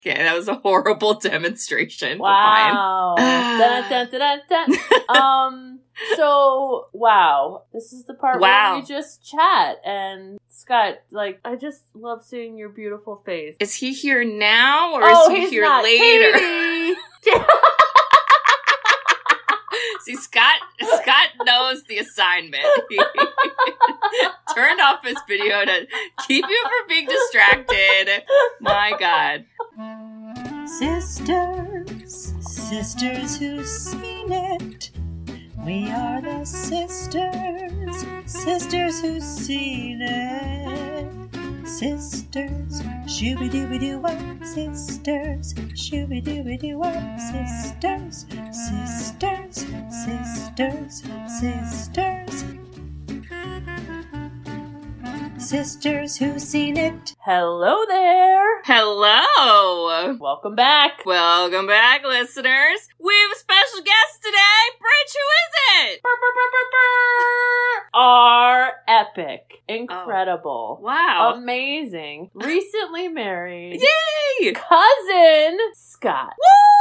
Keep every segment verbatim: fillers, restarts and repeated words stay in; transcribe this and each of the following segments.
Okay, that was a horrible demonstration. Wow. dun, dun, dun, dun, dun. Um, so, wow. This is the part wow. where we just chat. And Scott, like, I just love seeing your beautiful face. Is he here now, or oh, is he he's here not. later? Katie! See, Scott Scott knows the assignment. He turned off his video to keep you from being distracted. My God. Sisters, sisters who've seen it. We are the sisters, sisters who've seen it. Sisters, shooby-dooby-doo-wop, sisters, shooby-dooby-doo-wop, sisters, sisters, sisters, sisters. Sisters who've seen it. Hello there. Hello. Welcome back. Welcome back, listeners. We have a special guest today. Bridge, who is it? Burr, burr, burr, burr, burr. Our epic, incredible, oh. wow, amazing, recently married, yay, cousin Scott.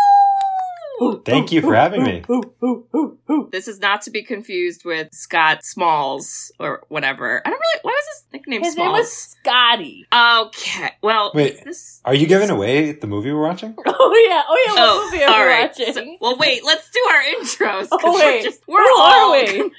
Woo! Thank you for having me. This is not to be confused with Scott Smalls or whatever. I don't really. What was his nickname? His Smalls? name was Scotty. Okay. Well, wait. This... Are you giving away the movie we're watching? Oh yeah. Oh yeah. What oh, movie are all we right. watching? So, well, wait. Let's do our intros. Oh wait. We're, just, we're Who all. are we?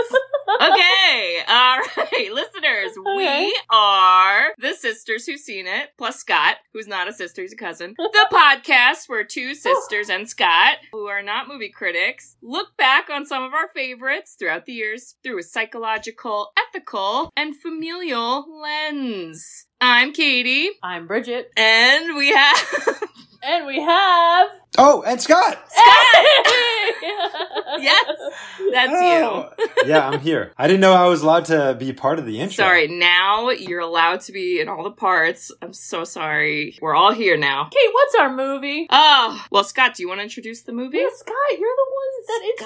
Okay. All right, listeners. Okay. We are the sisters who've seen it, plus Scott, who's not a sister, he's a cousin. The podcast where two sisters and Scott, who are not movie critics, look back on some of our favorites throughout the years through a psychological, ethical, and familial lens. I'm Katie. I'm Bridget. And we have... and we have... Oh, and Scott! Scott! Yes, that's oh. you. Yeah, I'm here. I didn't know I was allowed to be part of the intro. Sorry, now you're allowed to be in all the parts. I'm so sorry. We're all here now. Kate, what's our movie? Oh, well, Scott, do you want to introduce the movie? Yeah, Scott, you're the one that it's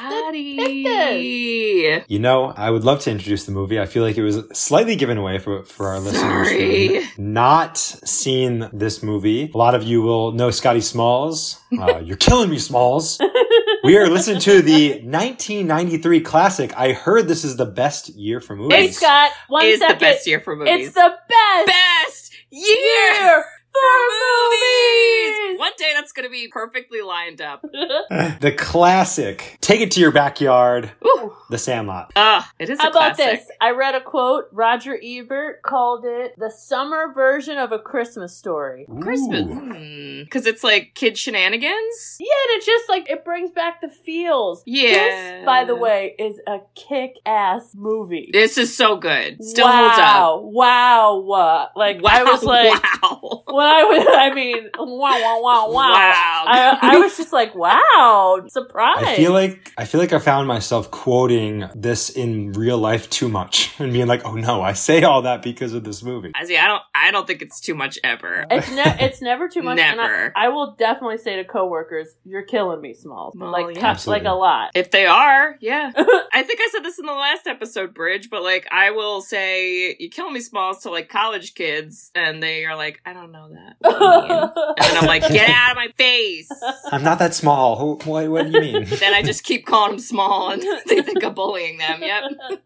Scotty. You know, I would love to introduce the movie. I feel like it was slightly given away for, for our sorry. listeners who not seen this movie. A lot of you will know Scotty Smalls. Uh, you're killing me, Smalls. We are listening to the nineteen ninety-three classic. I heard this is the best year for movies. Hey, Scott, one It's second. the best year for movies. It's the best, best year, year for movies. One day that's going to be perfectly lined up. The classic. Take it to your backyard. Ooh. The Sandlot. Ah, it is How a classic. about this? I read a quote. Roger Ebert called it the summer version of A Christmas Story. Christmas. Ooh. Because mm, it's like kid shenanigans? Yeah, and it's just like, it brings back the feels. Yeah. This, by the way, is a kick-ass movie. This is so good. Still wow. holds up. Wow. Wow. Like, wow. I was like, wow. when I was, I mean, wow, wow, wow, wow. Wow. I, I was just like, wow, surprised. I feel like I feel like I found myself quoting this in real life too much and being like, "Oh no, I say all that because of this movie." I see. I don't. I don't think it's too much ever. It's ne- it's never too much. Never. And I, I will definitely say to coworkers, "You're killing me, Smalls." Well, like, yeah. cuts, like a lot. If they are, yeah. I think I said this in the last episode, Bridge, but like, I will say, "You kill me, Smalls," to like college kids, and they are like, "I don't know that." What do you mean? And then I'm like, "Get out of my face!" I'm not that small. Who, what, what do you mean? Then I just keep calling them small, and they think I'm bullying them. Yep.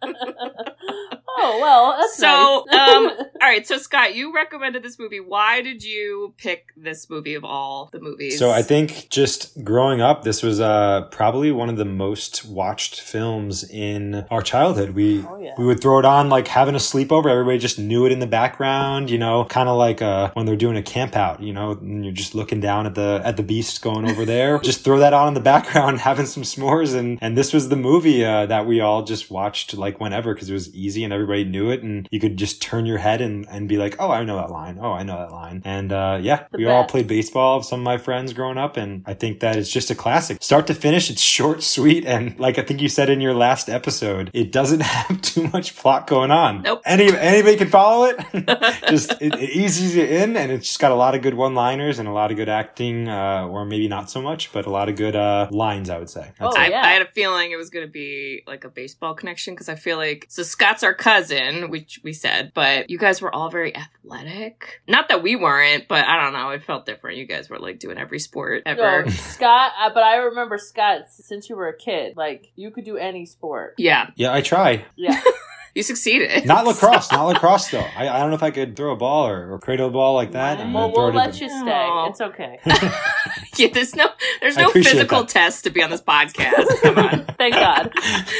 Oh well, that's so. nice. um, all right. So Scott, you recommended this movie. Why did you pick this movie of all the movies? So I think just growing up, this was uh, probably one of the most watched films in our childhood. We Oh, yeah. we would throw it on like having a sleepover. Everybody just knew it in the background, you know, kind of like uh, when they're doing a camp out, you know, and you're just looking down at the at the beast going over there. Just throw that on in the background, having some s'mores, and and this was the movie uh, that we all just watched like whenever because it was easy and everybody knew it, and you could just turn your head and and be like, oh, I know that line. Oh, I know that line. And uh, yeah, The we all best. played baseball with some of my friends growing up, and I think that it's just a classic. Start to finish, it's short, sweet, and like I think you said in your last episode, it doesn't have too much plot going on. Nope. Any anybody can follow it. Just it, it eases you in, and it's just got a lot of good one-liners and a lot of good acting, uh, or maybe not so much, but a lot of good uh, lines, I would say. That's Oh, it. I, yeah. I had a feeling it was going to be like a baseball connection because I feel like so Scott's our cousin. cousin, which we said, but you guys were all very athletic. Not that we weren't, but I don't know. It felt different. You guys were like doing every sport ever. No, Scott, uh, but I remember Scott, since you were a kid, like, you could do any sport. Yeah. Yeah, I try. Yeah. You succeeded. Not lacrosse, not lacrosse though. I, I don't know if I could throw a ball or, or cradle a ball like that. I'm Well, gonna throw we'll it at let the- you stay. Aw. It's okay. Yeah, there's no, there's I no appreciate physical that. test to be on this podcast. Come on. Thank God.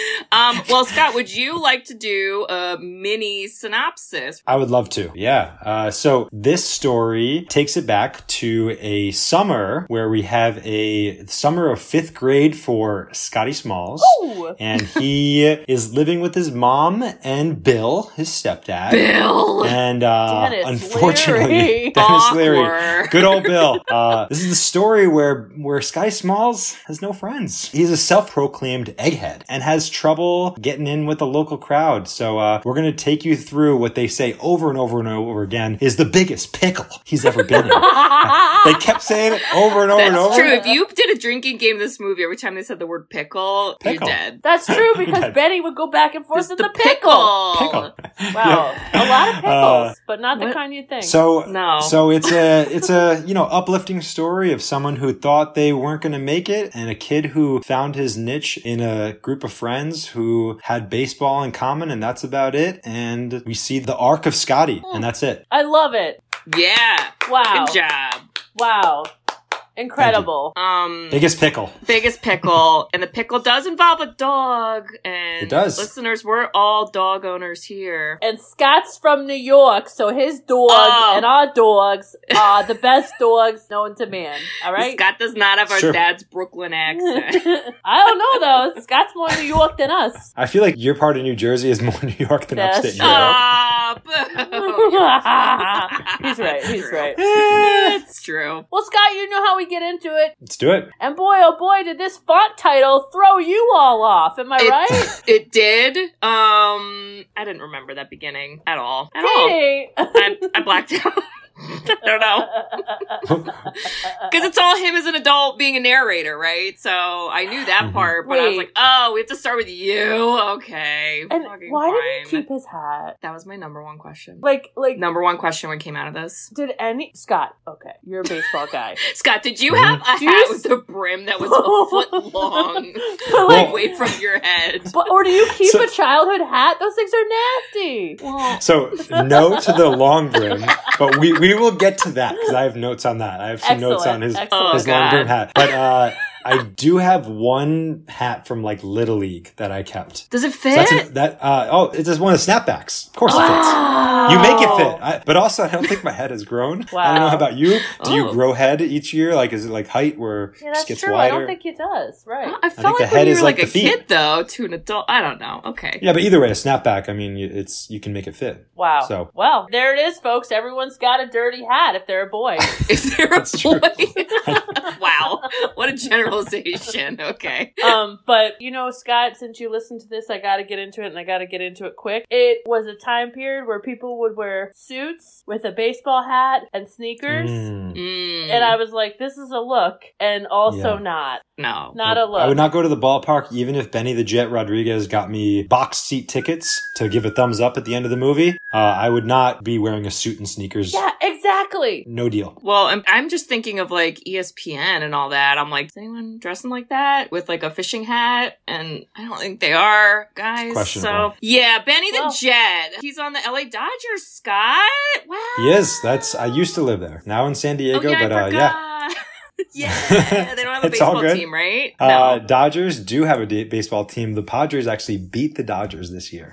Um, well, Scott, would you like to do a mini synopsis? I would love to. Yeah. Uh, so this story takes it back to a summer where we have a summer of fifth grade for Scotty Smalls. Ooh. And he is living with his mom and Bill, his stepdad. Bill. And uh, Dennis unfortunately, Leary. Dennis Leary, Awkward. good old Bill. Uh, this is the story where where Scotty Smalls has no friends. He's a self-proclaimed egghead and has trouble getting in with the local crowd. So uh, we're gonna take you through what they say over and over and over again is the biggest pickle he's ever been in. They kept saying it over and over and That's over. true. If you did a drinking game in this movie, every time they said the word pickle, Pickle. you're dead. That's true because Dead. Benny would go back and forth It's in the the pickle. pickle. Pickle. Wow, Yeah. a lot of pickles, Uh, but not the what? kind you think. So No. so it's a it's a you know uplifting story of someone who thought they weren't going to make it, and a kid who found his niche in a group of friends who had baseball in common, and that's about it. And we see the arc of Scotty, and that's it. I love it. Yeah. Wow, Good job. wow, incredible. Um, Biggest pickle. biggest pickle, and the pickle does involve a dog. And It does. listeners, we're all dog owners here. And Scott's from New York, so his dog Oh. and our dogs are the best dogs known to man. All right. Scott does not have our Sure. dad's Brooklyn accent. I don't know though. Scott's more New York than us. I feel like your part of New Jersey is more New York than That's upstate New true. York. Stop! He's right. He's True. right. It's true. Well, Scott, you know how we get into it. Let's do it. And boy, oh boy, did this font title throw you all off. Am I It, right? it did. Um, I didn't remember that beginning at all. At all. Hey. I, I blacked out. I don't know. Because it's all him as an adult being a narrator, right? So I knew that Mhm. part, but I was Wait. like, oh, we have to start with you. Okay. And fucking why fine. did he keep his hat? That was my number one question. Like, like, Number one question when it came out of this. did any Scott? Okay, you're a baseball guy. Scott, did you have a Do you hat s- with a brim that was a foot long, But like like, way from your head? but, or do you keep So- a childhood hat? Those things are nasty. Well, So no to the long brim, but we, we will get to that because I have notes on that. I have some notes on his Excellent. his Oh, long God. brim hat. But uh, I do have one hat from like Little League that I kept. does it So fit? that's an, that. Uh, oh, it's just one of the snapbacks. Of course it fits. Oh. You make it fit. I, but also, I don't think my head has grown. I don't know Wow. about you. Do you Oh. grow head each year? Like, is it like height where Yeah, it that's just gets true. wider? I don't think it does. Right. I felt think the like when head you is were like like, the a feet. kid, though, to an adult. I don't know. Okay. Yeah, but either way, a snapback. I mean, you- it's you can make it fit. Wow. So- Well, there it is, folks. Everyone's got a dirty hat if they're a boy. Is there a That's true. boy? Wow. What a generalization. Okay. um, but you know, Scott, since you listened to this, I gotta get into it and I gotta get into it quick. It was a time period where people would wear suits with a baseball hat and sneakers. Mm. Mm, And I was like, this is a look, and also Yeah. not. no. Not a look. I would not go to the ballpark even if Benny the Jet Rodriguez got me box seat tickets to give a thumbs up at the end of the movie. Uh, I would not be wearing a suit and sneakers. Yeah, exactly. No deal. Well, I'm, I'm just thinking of like E S P N and all that. I'm like, is anyone dressing like that with like a fishing hat? And I don't think they are, guys. Questionable. So yeah, Benny the Well- Jet. He's on the L A Dodgers, Scott. Wow. He is. That's I used to live there. Now in San Diego, Oh, yeah, but I uh, yeah. forgot. Yeah, they don't have a It's all baseball good. team, right? Uh, No. Dodgers do have a d- baseball team. The Padres actually beat the Dodgers this year.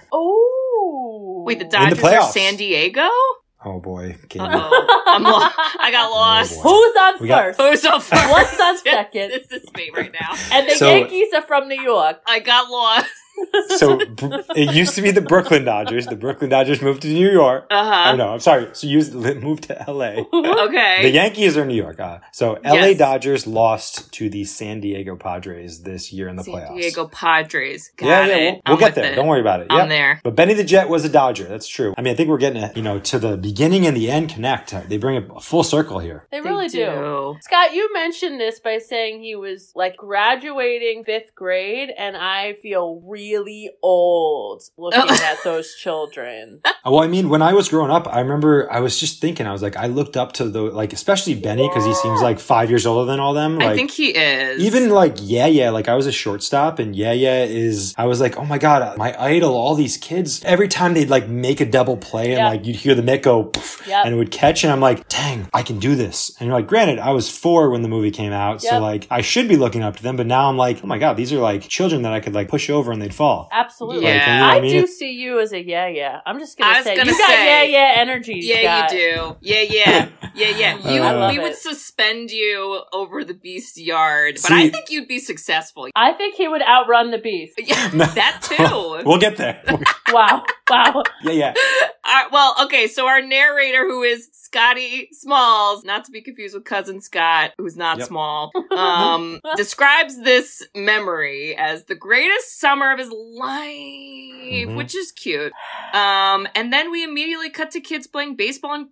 Oh. Wait, the the Dodgers are playoffs. San Diego? Oh boy, Katie. Uh-oh. I'm lo- I got lost. boy. Who's on We got- first? Who's on first? What's on second? This is me right now. And the So- Yankees are from New York. I got lost. So br- it used to be the Brooklyn Dodgers. The Brooklyn Dodgers moved to New York. Uh-huh. Oh no, I'm sorry. So you moved to L A. Okay. The Yankees are New York. Uh, so L A Yes. Dodgers lost to the San Diego Padres this year in the San playoffs. Diego Padres. Got yeah, it. yeah, we'll, I'm we'll get with there. it. Don't worry about it. I'm Yep. there. But Benny the Jet was a Dodger. That's true. I mean, I think we're getting, a, you know, to the beginning and the end connect. They bring it full circle here. They They really do. do. Scott, you mentioned this by saying he was like graduating fifth grade, and I feel really old looking at those children. Well, I mean, when I was growing up, I remember I was just thinking, I was like, I looked up to the, like, especially Benny, because he seems like five years older than all them. Like, I think he is. Even like, yeah, yeah, like I was a shortstop, and yeah, yeah is, I was like, oh my God, my idol, all these kids, every time they'd like make a double play and Yep. like you'd hear the mitt go, poof, Yep. and it would catch, and I'm like, dang, I can do this. And you're like, granted, I was four when the movie came out, so Yep. like I should be looking up to them, but now I'm like, oh my God, these are like children that I could like push over and they'd fall. Absolutely. Yeah. Like, you know what I, I mean? do see you as a yeah, yeah. I'm just I gonna was say gonna you got say, yeah, yeah energy. Yeah, Scott. you do. Yeah, yeah. Yeah, yeah. You, I love we it. would suspend you over the beast yard, but See- I think you'd be successful. I think he would outrun the beast. Yeah, that too. We'll get there. Wow, wow. yeah, yeah. Uh, well, okay, so our narrator, who is Scotty Smalls, not to be confused with cousin Scott, who's not Yep. small, um, describes this memory as the greatest summer of his life, Mhm. which is cute. Um, and then we immediately cut to kids playing baseball in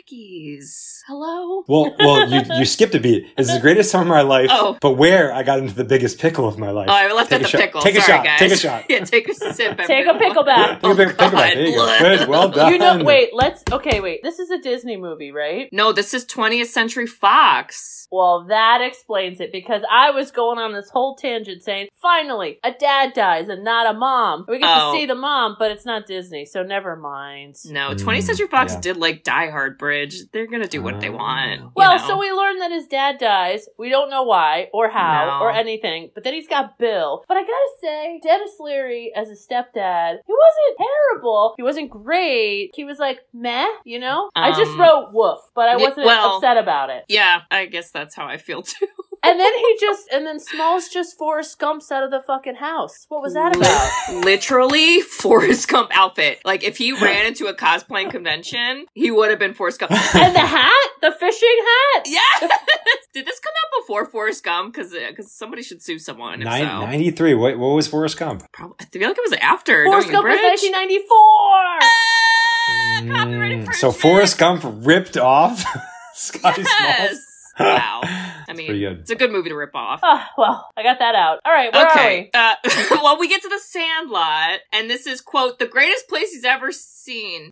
khakis. Hello? Well, well, you you skipped a beat. It's the greatest summer of my life, Oh. but where I got into the biggest pickle of my life. Oh, I left Take out a the shot. pickle. Take a Sorry, shot. guys. Take a shot. Yeah, take a sip. Take a everyone. pickleback. Take a big Oh, pickleback. God. There you go. Good. Well done. You know, wait, let's, okay, wait. This is a Disney movie, right? No, this is twentieth Century Fox. Well, that explains it, because I was going on this whole tangent saying, finally, a dad dies and not a mom. We get Oh. to see the mom, but it's not Disney, so never mind. No, Mm, twentieth Century Fox yeah. did like Die Hard Bridge. They're gonna do what they Oh. want. you Well, know? so we learn that his dad dies. We don't know why or how No. or anything, but then he's got Bill. But I gotta say, Dennis Leary as a stepdad, he wasn't terrible. He wasn't great. He was like, meh, you know? I just Um, wrote woof, but I yeah, wasn't well- upset about it. Yeah, I guess that's how I feel too. And then he just, and then Smalls just Forrest Gumps out of the fucking house. What was that about? Literally Forrest Gump outfit. Like if he ran into a cosplaying convention, he would have been Forrest Gump. And the hat? The fishing hat? Yes! Did this come out before Forrest Gump? Because because somebody should sue someone. If Nine, so. ninety-three. What, what was Forrest Gump? Probably, I feel like it was after. Forrest don't you, Gump was Bridge? nineteen ninety-four! Ah, copyright Mm, infringement. so Forrest Gump ripped off Scotty Yes. Smalls. Wow. I mean, pretty good. it's a good movie to rip off. Oh, well, I got that out. All right, where are Okay. we? Uh, well, we get to the Sandlot, and this is, quote, the greatest place he's ever seen.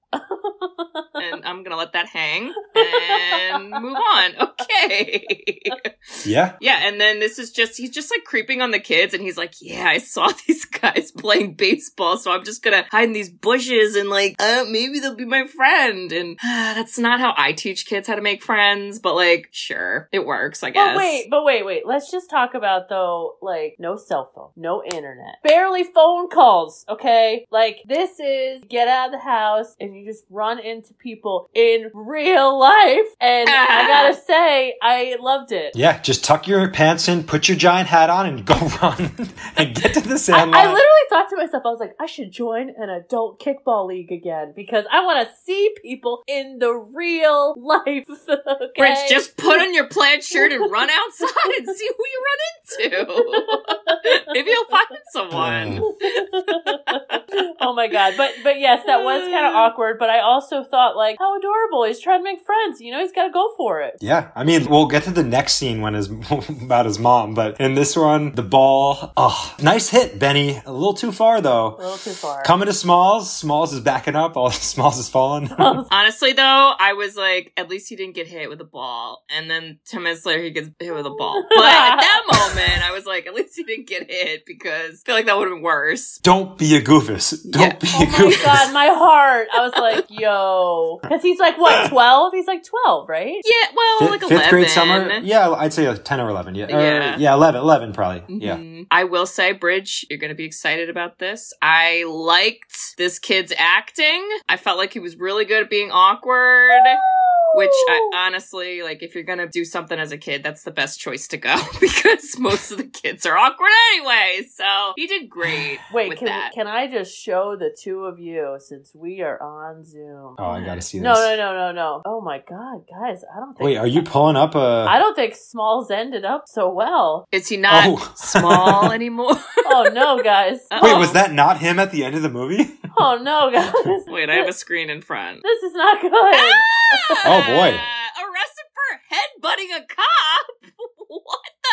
And I'm gonna let that hang and move on. Okay. Yeah. Yeah, and then this is just, he's just like creeping on the kids, and he's like, yeah, I saw these guys playing baseball, so I'm just gonna hide in these bushes and like, uh, maybe they'll be my friend. And uh, that's not how I teach kids how to make friends, but like, sure, it works, I guess. But wait, but wait, wait. Let's just talk about, though, like, no cell phone, no internet, barely phone calls, okay? Like, this is get out of the house and you just run into people in real life. And I gotta say, I loved it. Yeah, just tuck your pants in, put your giant hat on, and go run and get to the I, Sandlot. I literally thought to myself, I was like, I should join an adult kickball league again because I want to see people in the real life. Okay? Rich, just put on your plaid shirt and run outside and see who you run into. Maybe you'll find someone. Oh my god. But but yes, that was kind of awkward, but I also thought like, how adorable. He's trying to make friends. You know, he's got to go for it. Yeah, I mean, we'll get to the next scene when his about his mom, but in this one, the ball, oh, nice hit, Benny. A little too far A though. little too far. Coming to Smalls, Smalls is backing up. All Smalls is falling. Honestly, though, I was like, at least he didn't get hit with a ball. And then ten minutes later, he gets hit with a ball. But at that moment, I was like, at least he didn't get hit because I feel like that would have been worse. Don't be a goofus. Don't Yeah. be Oh a my goofus. god, my heart. I was like, yo. Because he's like, what, twelve? He's like twelve, right? Yeah, well, Fifth, like fifth eleven. grade summer? Yeah, I'd say like ten or eleven. Yeah, Or, Yeah. yeah, eleven, eleven probably. Yeah. Mhm. I will say, Bridge, you're going to be excited about this. I liked this kid's acting. I felt like he was really good at being awkward. Which I honestly, like, if you're gonna do something as a kid, that's the best choice to go because most of the kids are awkward anyway. So he did great Wait, with can, that. can I just show the two of you since we are on Zoom? Oh, I gotta see this. No, no, no, no, no. Oh my god, guys, I don't think. Wait, are you pulling up a? I don't think Smalls ended up so well. Is he not Oh. small anymore? Oh no, guys. Uh, Wait, was that not him at the end of the movie? Oh no, guys. Wait, I have a screen in front. This is not good. Oh, boy. Arrested for headbutting a cop? What the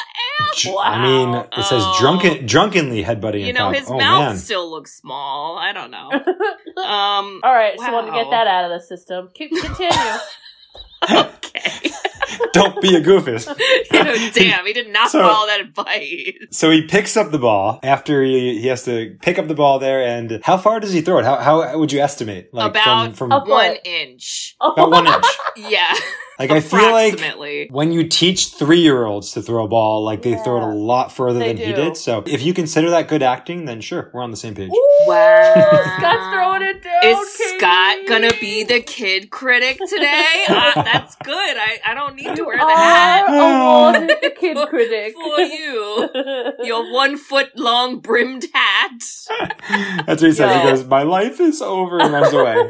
Dr- I mean, it says Oh. drunken, drunkenly headbutting. You a know, cop. his oh, mouth man. still looks small. I don't know. Um, All right, so I want to Wow. get that out of the system. Keep continue. okay. Don't be a goofus. You know, damn, he did not So- follow that advice. So he picks up the ball after he, he has to pick up the ball there. And how far does he throw it? How, how would you estimate? Like About from, from Up One what? inch. about one inch. Yeah. Like I feel like Approximately. when you teach three-year-olds to throw a ball, like they throw it a Yeah. lot further They than he do. did. So if you consider that good acting, then sure, we're on the same page. Wow. Scott's throwing it down. Is Katie. Scott gonna be the kid critic today? Uh, that's good. I, I don't need to wear the Our hat award is the kid For- critic. for you. Your one foot long brimmed hat. That's what he said. He Yo. goes, "My life is over," and runs away.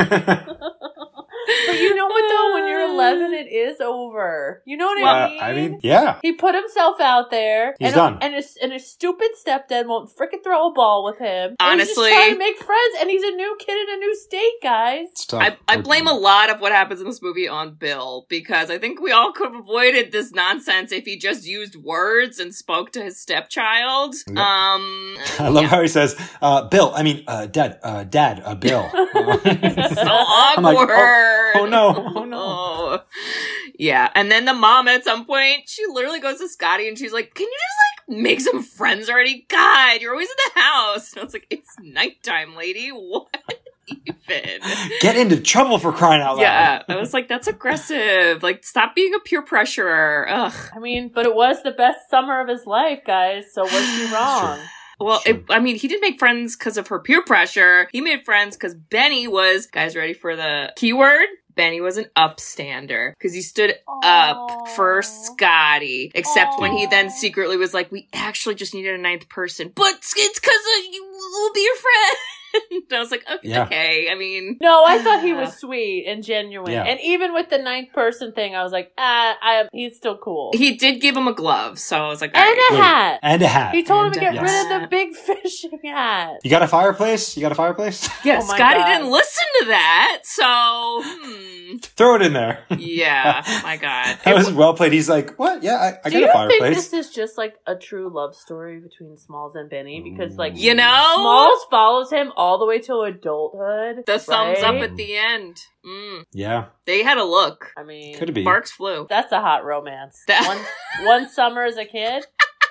But you know what though? When you're eleven, it is over. You know what I Uh, mean? I mean, yeah. He put himself out there. He's and, done. And his, and his stupid stepdad won't frickin' throw a ball with him. And he's Honestly- just trying to make friends, and he's a new kid in a new state, guys. It's tough. I, I blame a lot of what happens in this movie on Bill because I think we all could have avoided this nonsense if he just used words and spoke to his stepchild. Yep. Um, I love yeah. how he says, uh, "Bill." I mean, uh, Dad. Uh, Dad. Uh, Bill. so I'm like, awkward. oh, oh no. Oh no. Oh. Yeah, and then the mom at some point, she literally goes to Scotty and she's like, "Can you just like make some friends already? God, you're always in the house." And I was like, "It's nighttime, lady. What even?" Get into trouble for crying out loud. Yeah, I was like, "That's aggressive. Like, stop being a peer pressurer." Ugh. I mean, but it was the best summer of his life, guys, so was he wrong? Well, Sure. it, I mean, he didn't make friends because of her peer pressure. He made friends because Benny was, guys, ready for the keyword? Benny was an upstander because he stood up for Aw. Scotty. Except when he then Aw. secretly was like, "We actually just needed a ninth person, but it's because we'll be your friend." And I was like, okay, Yeah. okay. I mean, No, I thought he was sweet and genuine. Yeah. And even with the ninth person thing, I was like, ah, I, he's still cool. he did give him a glove, so I was like, all and right. a Wait, hat. And a hat. He told him to And get a rid of hat. the big fishing hat. You got a fireplace? You got a fireplace? Yeah, Oh my Scotty God. didn't listen to that, so hmm. Throw it in there. Yeah, my God. That It was well played. He's like, "What? Yeah, I, I Do got you a fireplace." think this is just like a true love story between Smalls and Benny? Because like You know? Smalls follows him all the way to adulthood. The thumbs right? up at the end. Mm. Yeah, They had a look. I mean, could be. Sparks flew. that's a hot romance. That- one one summer as a kid.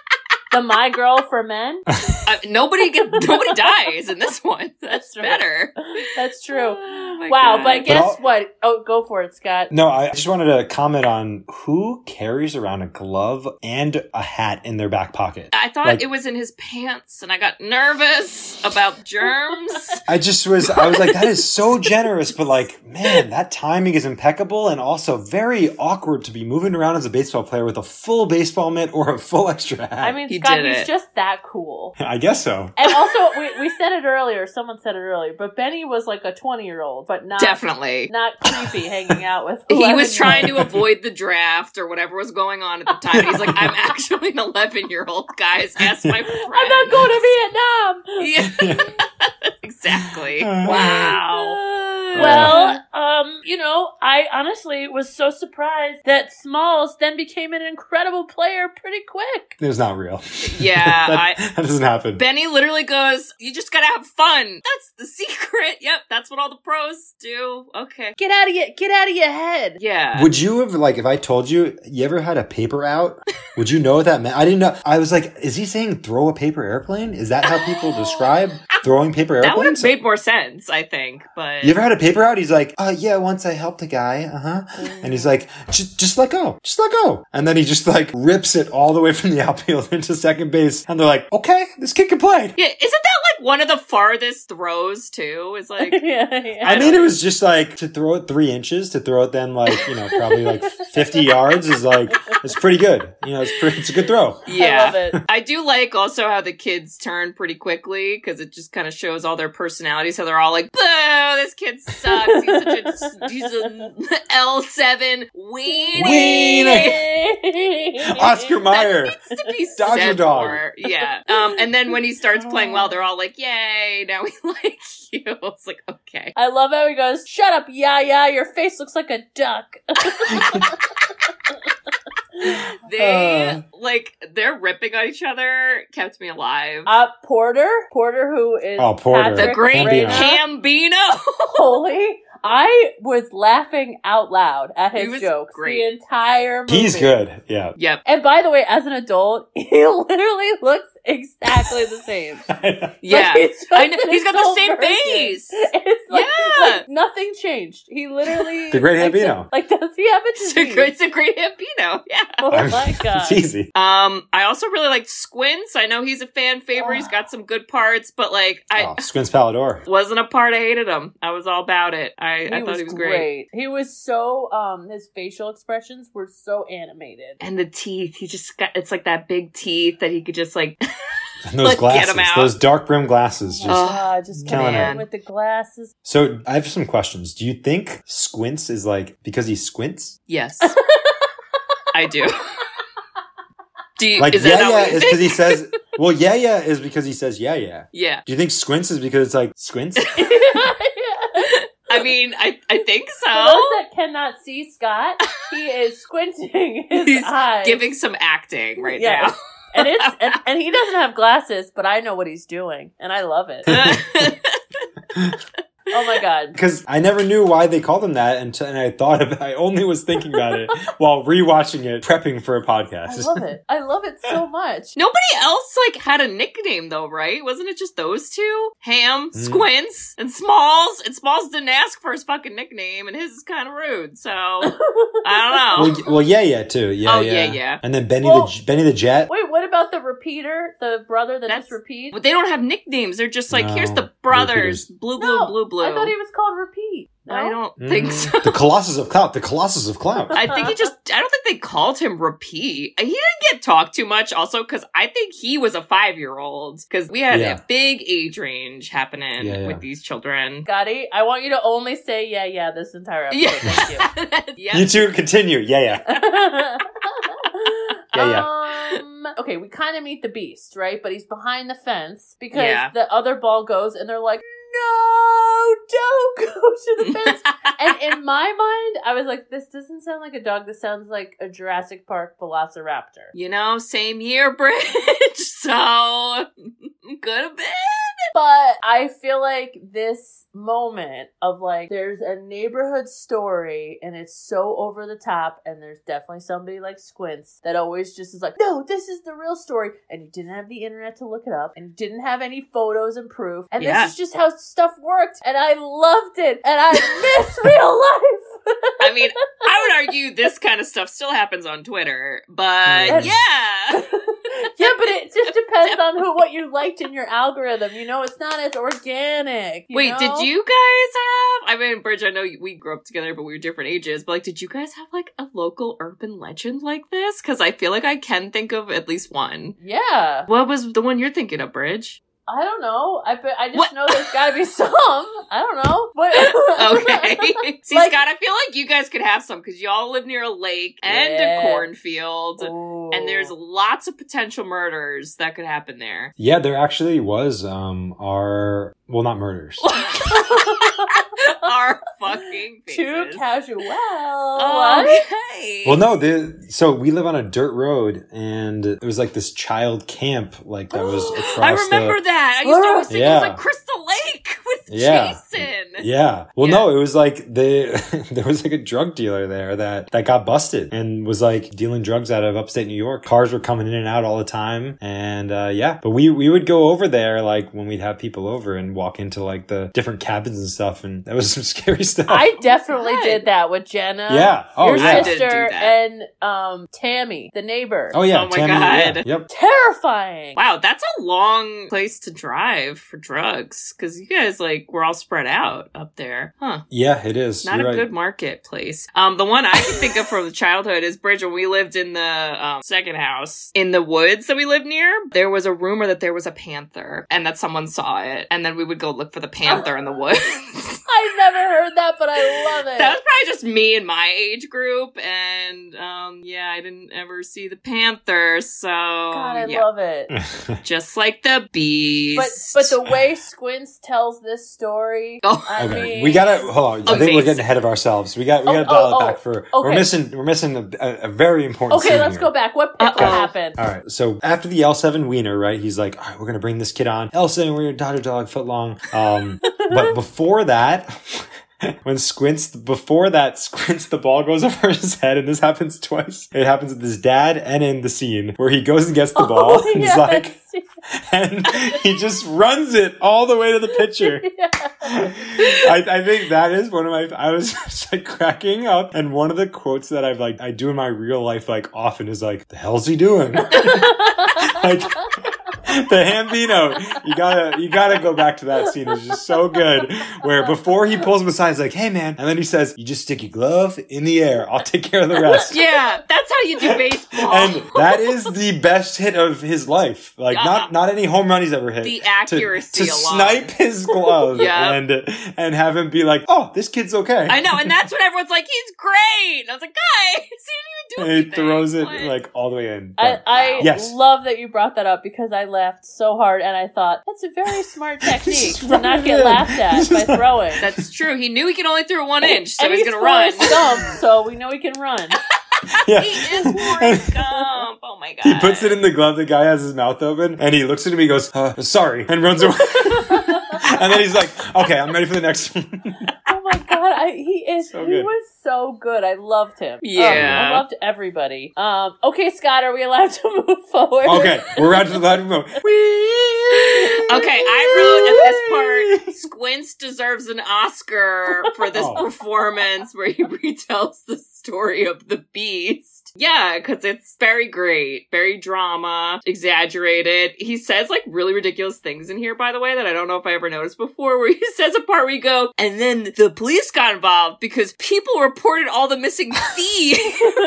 The My Girl for Men. Uh, nobody get, nobody dies in this one. That's That's right. better. That's true. Oh my Wow, God. but guess all- what? Oh, go for it, Scott. No, I just wanted to comment on who carries around a glove and a hat in their back pocket. I thought like- it was in his pants, and I got nervous about germs. I just was, I was like, that is so generous, but like, man, that timing is impeccable and also very awkward to be moving around as a baseball player with a full baseball mitt or a full extra hat. I mean, He Scott, did he's it. just that cool. I guess so. And also, we, we said it earlier. Someone said it earlier, but Benny was like a twenty-year-old, but not Definitely. not creepy, hanging out with. He was eleven-year-olds. trying to avoid the draft or whatever was going on at the time. He's like, I'm actually an eleven-year-old, guys. Ask my friends. I'm not going to Vietnam. Yeah. Exactly. Wow. Well, um, you know, I honestly was so surprised that Smalls then became an incredible player pretty quick. It was not real. Yeah, that, I- that doesn't happen. Benny literally goes, "You just gotta have fun. That's the secret." Yep, that's what all the pros do. Okay. Get out of your get out of your head. Yeah. Would you have, like, if I told you, you ever had a paper out? Would you know what that meant? I didn't know. I was like, is he saying throw a paper airplane? Is that how people describe throwing paper That would have airplanes? made more sense, I think. But You ever had a paper out? He's like, uh, yeah, once I helped a guy, uh-huh. And he's like, just, just let go. Just let go. And then he just, like, rips it all the way from the outfield into second base. And they're like, okay, this kid can play. yeah, isn't that like one of the farthest throws too? Is like yeah, yeah. I mean, it was just like to throw it three inches, to throw it then like, you know, probably like fifty yards is like, it's pretty good. You know, it's pretty, it's a good throw. yeah. I love it. I do like also how the kids turn pretty quickly because it just kind of shows all their personalities. So they're all like, "Boo, this kid sucks. He's such a he's an L seven weenie." Weenie. Oscar Mayer. That needs to be Dodger said dog. more. Yeah. Um, and then when he starts playing well, they're all like, "Yay! Now we like you." It's like, okay. I love how he goes, "Shut up, yeah, yeah, your face looks like a duck." They, Uh. like, they're ripping on each other kept me alive. Uh, Porter, Porter, who is Oh, Porter. the Patrick great Gambino. Gambino. Holy, I was laughing out loud at He his was jokes great. the entire movie. He's good. Yeah. Yep. And by the way, as an adult, he literally looks exactly the same. Yeah. Like, he's just I know. an He's got the adult same version. face. It's like, Yeah. like nothing changed. He literally The great like, Gambino. Like, does he have a It's a disease? great, it's a great Gambino. Yeah. Oh I'm- my god! It's easy. Um, I also really liked Squints. I know he's a fan favorite. He's got some good parts, but like, I Oh, Squints Palador. wasn't a part. I hated him. I was all about it. I, He I thought was he was great. He was so um his facial expressions were so animated. And the teeth, he just got, it's like that big teeth that he could just like, And those Like, get glasses. him out. Those dark brim glasses. Oh Just... my Ugh. god, just killing coming it. in with the glasses. So I have some questions. Do you think Squints is like because he squints? yes. I do. Do you, Like is yeah that not yeah what you is think? because he says well yeah yeah is because he says yeah yeah. Yeah. Do you think Squints is because it's like squints? I mean, I, I think For those so. that cannot see Scott, he is squinting his He's eyes. Giving some acting right Yes. and it's and, and he doesn't have glasses, but I know what he's doing, and I love it. now. Oh my god. Because I never knew why they called him that, until, and I thought of I only was thinking about it while rewatching it, prepping for a podcast. I love it. I love it so much. Nobody else like had a nickname though, right? Wasn't it just those two? Ham, Mm. Squints, and Smalls. And Smalls didn't ask for his fucking nickname, and his is kind of rude. So I don't know. Well, well, yeah, yeah, too. Yeah, Oh, yeah, yeah, yeah. And then Benny Well- the Benny the Jet. Wait, what about the repeater? The brother that That's- just repeats? But they don't have nicknames. They're just like, No, here's the brothers, repeaters. blue, blue, No, blue, blue. I thought he was called Repeat. No? I don't Mm. think so. The Colossus of Clout. The Colossus of Clout. I think he just, I don't think they called him Repeat. He didn't get talked too much also because I think he was a five year old because we had Yeah. a big age range happening Yeah, yeah. with these children. Scotty, I want you to only say yeah, yeah this entire episode. Yeah. Thank you. yeah. You two continue. Yeah, yeah. Yeah, Um, okay, we kind of meet the beast, right? But he's behind the fence because Yeah. the other ball goes and they're like, no, don't go to the fence. And in my mind, I was like, this doesn't sound like a dog. This sounds like a Jurassic Park velociraptor. You know, same year, Bridge. So could have been. But I feel like this moment of like, there's a neighborhood story and it's so over the top, and there's definitely somebody like Squints that always just is like, no, this is the real story. And you didn't have the internet to look it up, and you didn't have any photos and proof. And Yeah. this is just how stuff worked. And I loved it. And I miss real life. I mean, I would argue this kind of stuff still happens on Twitter, but Yes. yeah. Yeah, but it just depends on who what you liked in your algorithm. You know, it's not as organic. you Wait, know? did you guys have? I mean, Bridge, I know we grew up together, but we were different ages. But like, did you guys have like a local urban legend like this? Because I feel like I can think of at least one. Yeah. What was the one you're thinking of, Bridge? I don't know. I bet- I just What? know there's got to be some. I don't know. But Okay. See, Like- Scott, I feel like you guys could have some because y'all live near a lake and Yeah. a cornfield. Ooh. And there's lots of potential murders that could happen there. Yeah, there actually was um our well, not murders. Our fucking faces. too casual. Okay. Well, no, the so we live on a dirt road, and it was like this child camp, like that was across. I remember the, that. I used to always think it Yeah. was like Crystal Lake with Yeah. Jason. Yeah. Well, Yeah. no, it was like they there was like a drug dealer there that that got busted and was like dealing drugs out of upstate New York. Cars were coming in and out all the time, and uh, yeah. But we we would go over there like when we'd have people over and walk into like the different cabins and stuff, and that was some scary stuff. I definitely Right. did that with Jenna. Yeah. Oh, your yeah. I did do sister, that. and um Tammy, the neighbor. oh yeah, Oh my Tammy, God. yeah, Yep. Terrifying. Wow, that's a long place to drive for drugs because you guys like were all spread out up there, huh? Yeah, it is. Not You're a right. good marketplace. Um, the one I can think of from childhood is Bridge. When we lived in the um, second house in the woods that we lived near, there was a rumor that there was a panther and that someone saw it, and then we would go look for the panther in the woods. I never heard that, but I love it. That was probably just me and my age group, and um, yeah, I didn't ever see the panther, so God, I yeah, Yeah. love it. Just like the beast. But but the way Squints tells this story, Oh. I Okay, mean, we gotta hold on. I think we're Amazing. getting ahead of ourselves. We got we Oh, gotta dial oh, it back oh, for. okay. We're missing we're missing a, a, a very important. Okay, scene let's here. go back. What pickle Uh-oh. happened? All right, so after the L seven wiener, right? He's like, all right, we're gonna bring this kid on. L seven wiener, Dodger dog, foot long. Um, but before that. When Squints, before that, Squints, the ball goes over his head, and this happens twice. It happens with his dad and in the scene where he goes and gets the ball, Oh, and yes. he's like, and he just runs it all the way to the pitcher. Yeah. I, I think that is one of my, I was just like cracking up, and one of the quotes that I've like, I do in my real life like often is like, the hell's he doing? Like, the Hambino, you gotta, you gotta go back to that scene. It's just so good. Where before he pulls him aside, he's like, "Hey, man," and then he says, "You just stick your glove in the air. I'll take care of the rest." Yeah, that's how you do baseball. And that is the best hit of his life. Like, not not any home run he's ever hit. The To- accuracy to, alone. snipe his glove Yeah. and and have him be like, "Oh, this kid's okay." I know, and that's when everyone's like, he's great. And I was like, guys, he didn't even do And anything. he throws it What? like all the way in. I, But- I Yes. love that you brought that up because I laughed so hard and I thought that's a very smart technique to run not it get in. laughed at by throwing. That's true. He knew he could only throw one inch, so and he's, he's gonna run. Forrest Gump, so we know he can run. yeah. He is Forrest Gump. Oh my god. He puts it in the glove. The guy has his mouth open, and he looks at him. He goes, uh, "Sorry," and runs away. And then he's like, "Okay, I'm ready for the next one." Oh my god, I, he is. So he good. was so good. I loved him. Yeah. Um, I loved everybody. Um, okay, Scott, are we allowed to move forward? Okay, we're out to the loud remote. Okay, I wrote at this part, Squints deserves an Oscar for this Oh. performance where he retells the story of the beast. Yeah, because it's very great, very drama, exaggerated. He says like really ridiculous things in here, by the way, that I don't know if I ever noticed before, where he says a part where you go, and then the police got involved because people reported all the missing thieves.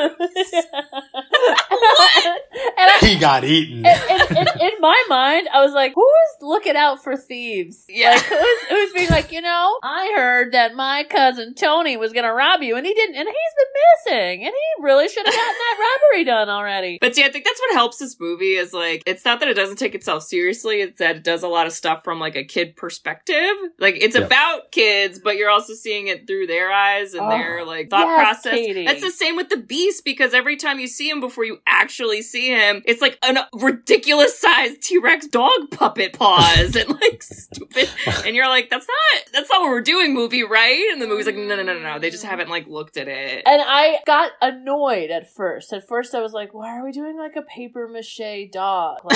And I, He got eaten. in, in, in, in my mind, I was like, who's looking out for thieves? Yeah. Like, who's, who's being like, you know, I heard that my cousin Tony was going to rob you, and he didn't, and he's been missing, and he really should have gotten that robbery done already. But see, I think that's what helps this movie is like, it's not that it doesn't take itself seriously, it's that it does a lot of stuff from like a kid perspective. Like, it's Yep. about kids, but you're also seeing it through their eyes and Oh, their like thought yes, process. Katie. That's the same with the Beast, because every time you see him before you actually see him, it's like a ridiculous sized T-Rex dog puppet paws and like stupid. And you're like, that's not, that's not what we're doing, movie, right? And the movie's like, no, no, no, no, no. They just haven't like looked at it. And I got annoyed at first. At first, I was like, why are we doing like a paper mache dog? Like,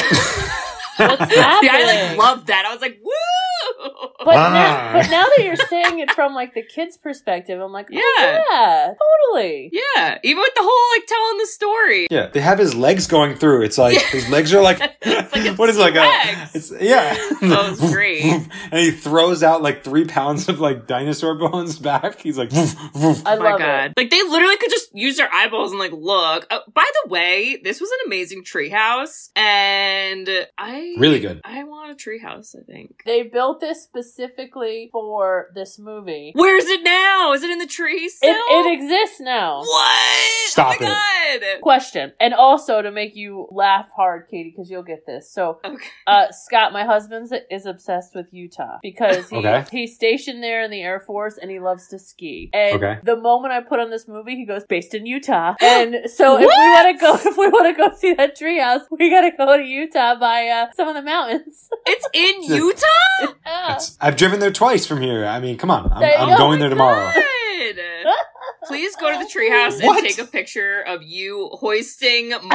what's happening? Yeah, I like loved that. I was like, woo! But, Ah. now, but now that you're saying it from like the kid's perspective, I'm like, oh, Yeah. yeah, totally. Yeah, even with the whole like telling the story. Yeah, they have his legs going through. It's like Yeah. his legs are like, It's like a what is it, like a? T-Rex. It's yeah. That was great. And he throws out like three pounds of like dinosaur bones back. He's like, woof, woof. I Oh my love god. it. Like they literally could just use their eyeballs and like look. Uh, by the way, this was an amazing treehouse and I Really good. I want a treehouse, I think. They built this specifically for this movie. Where is it now? Is it in the tree still? It, it exists now. What? Stop oh my god. Question. And also to make you laugh hard, Katie, because you'll get this. So, Okay. uh, Scott, my husband is obsessed with Utah because he, Okay. he's stationed there in the Air Force and he loves to ski. And Okay. the moment I put on this movie, he goes, based in Utah. And so if we want to go, if we want to go see that treehouse, we got to go to Utah by uh, some of the mountains. It's in Utah? Yeah. It's- I've driven there twice from here. I mean, come on. I'm, There you I'm go. going there tomorrow. Good. Please go to the treehouse and What? take a picture of you hoisting Mose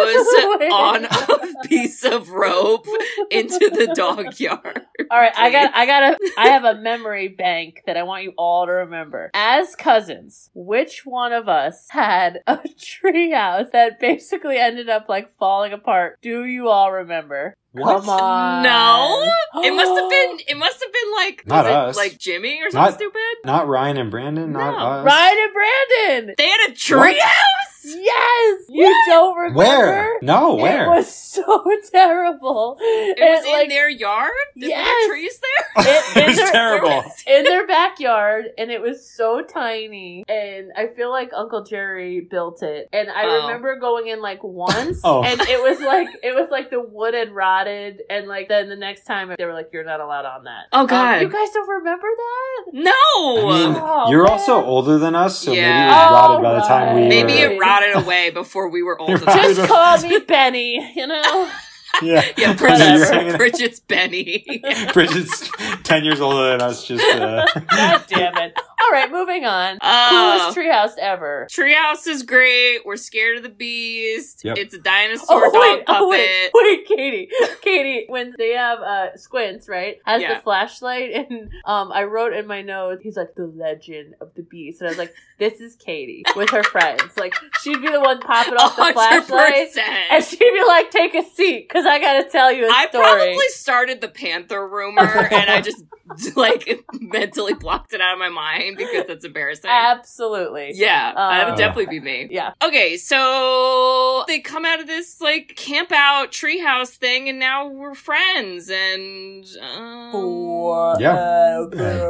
on a piece of rope into the dog yard. All right, I got, I got a, I have a memory bank that I want you all to remember. As cousins, which one of us had a treehouse that basically ended up like falling apart? Do you all remember? What? Come on. No, it must have been. It must have been like Not was it us. like Jimmy or something Not- stupid. Not Ryan and Brandon. Not No. us. Ryan and Brandon. They had a treehouse. Yes! You don't remember? Where? No, where? It was so terrible. It And, was in like, their yard? Did Yes. there were trees there? It, It was their, terrible. in their backyard, and it was so tiny. And I feel like Uncle Jerry built it. And I Oh. remember going in like once, Oh. and it was like it was like the wood had rotted. And like then the next time they were like, "You're not allowed on that." Oh, Um, God. you guys don't remember that? No! I mean, Oh, you're man. also older than us, so maybe Yeah. it was rotted by Oh, the time we right. Maybe were... it rotted away before we were old It enough. rotted- Just call me Benny, you know? Yeah. Yeah, You're Bridget's, hanging- Bridget's Benny. Bridget's ten years older than us, just... Uh... God damn it. All right, moving on. Oh. Coolest treehouse ever. Treehouse is great. We're scared of the beast. Yep. It's a dinosaur Oh, dog wait, puppet. oh, wait, wait, Katie. Katie, when they have uh, Squints, right, has Yeah. the flashlight, and um, I wrote in my notes, he's like, the legend of the beast. And I was like, this is Katie with her friends. Like, she'd be the one popping off the one hundred flashlight, percent. and she'd be like, take a seat, because I gotta tell you a I story. probably started the Panther rumor, and I just, like, mentally blocked it out of my mind because it's embarrassing. Absolutely. Yeah, that would Um, definitely be me. Yeah. Okay, so they come out of this, like, camp out treehouse thing, and now we're friends, and... Um, Yeah.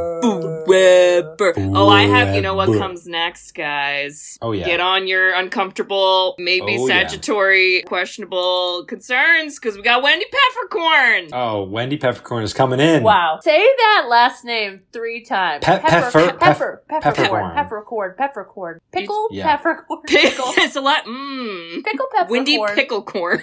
Forever. Oh, I have, you know what Forever. comes next, guys. Oh, yeah. Get on your uncomfortable, maybe Oh, yeah. statutory, questionable concerns, because we got Wendy Peppercorn. Oh, Wendy Peppercorn is coming in. Wow. Say that last name three times. Pe- pepper, pepper- pepper, pef- peppercorn, peppercorn. peppercorn, peppercorn. Pickle, Yeah. peppercorn, pickle, it's a lot. Mmm. pickle, peppercorn. Wendy Picklecorn.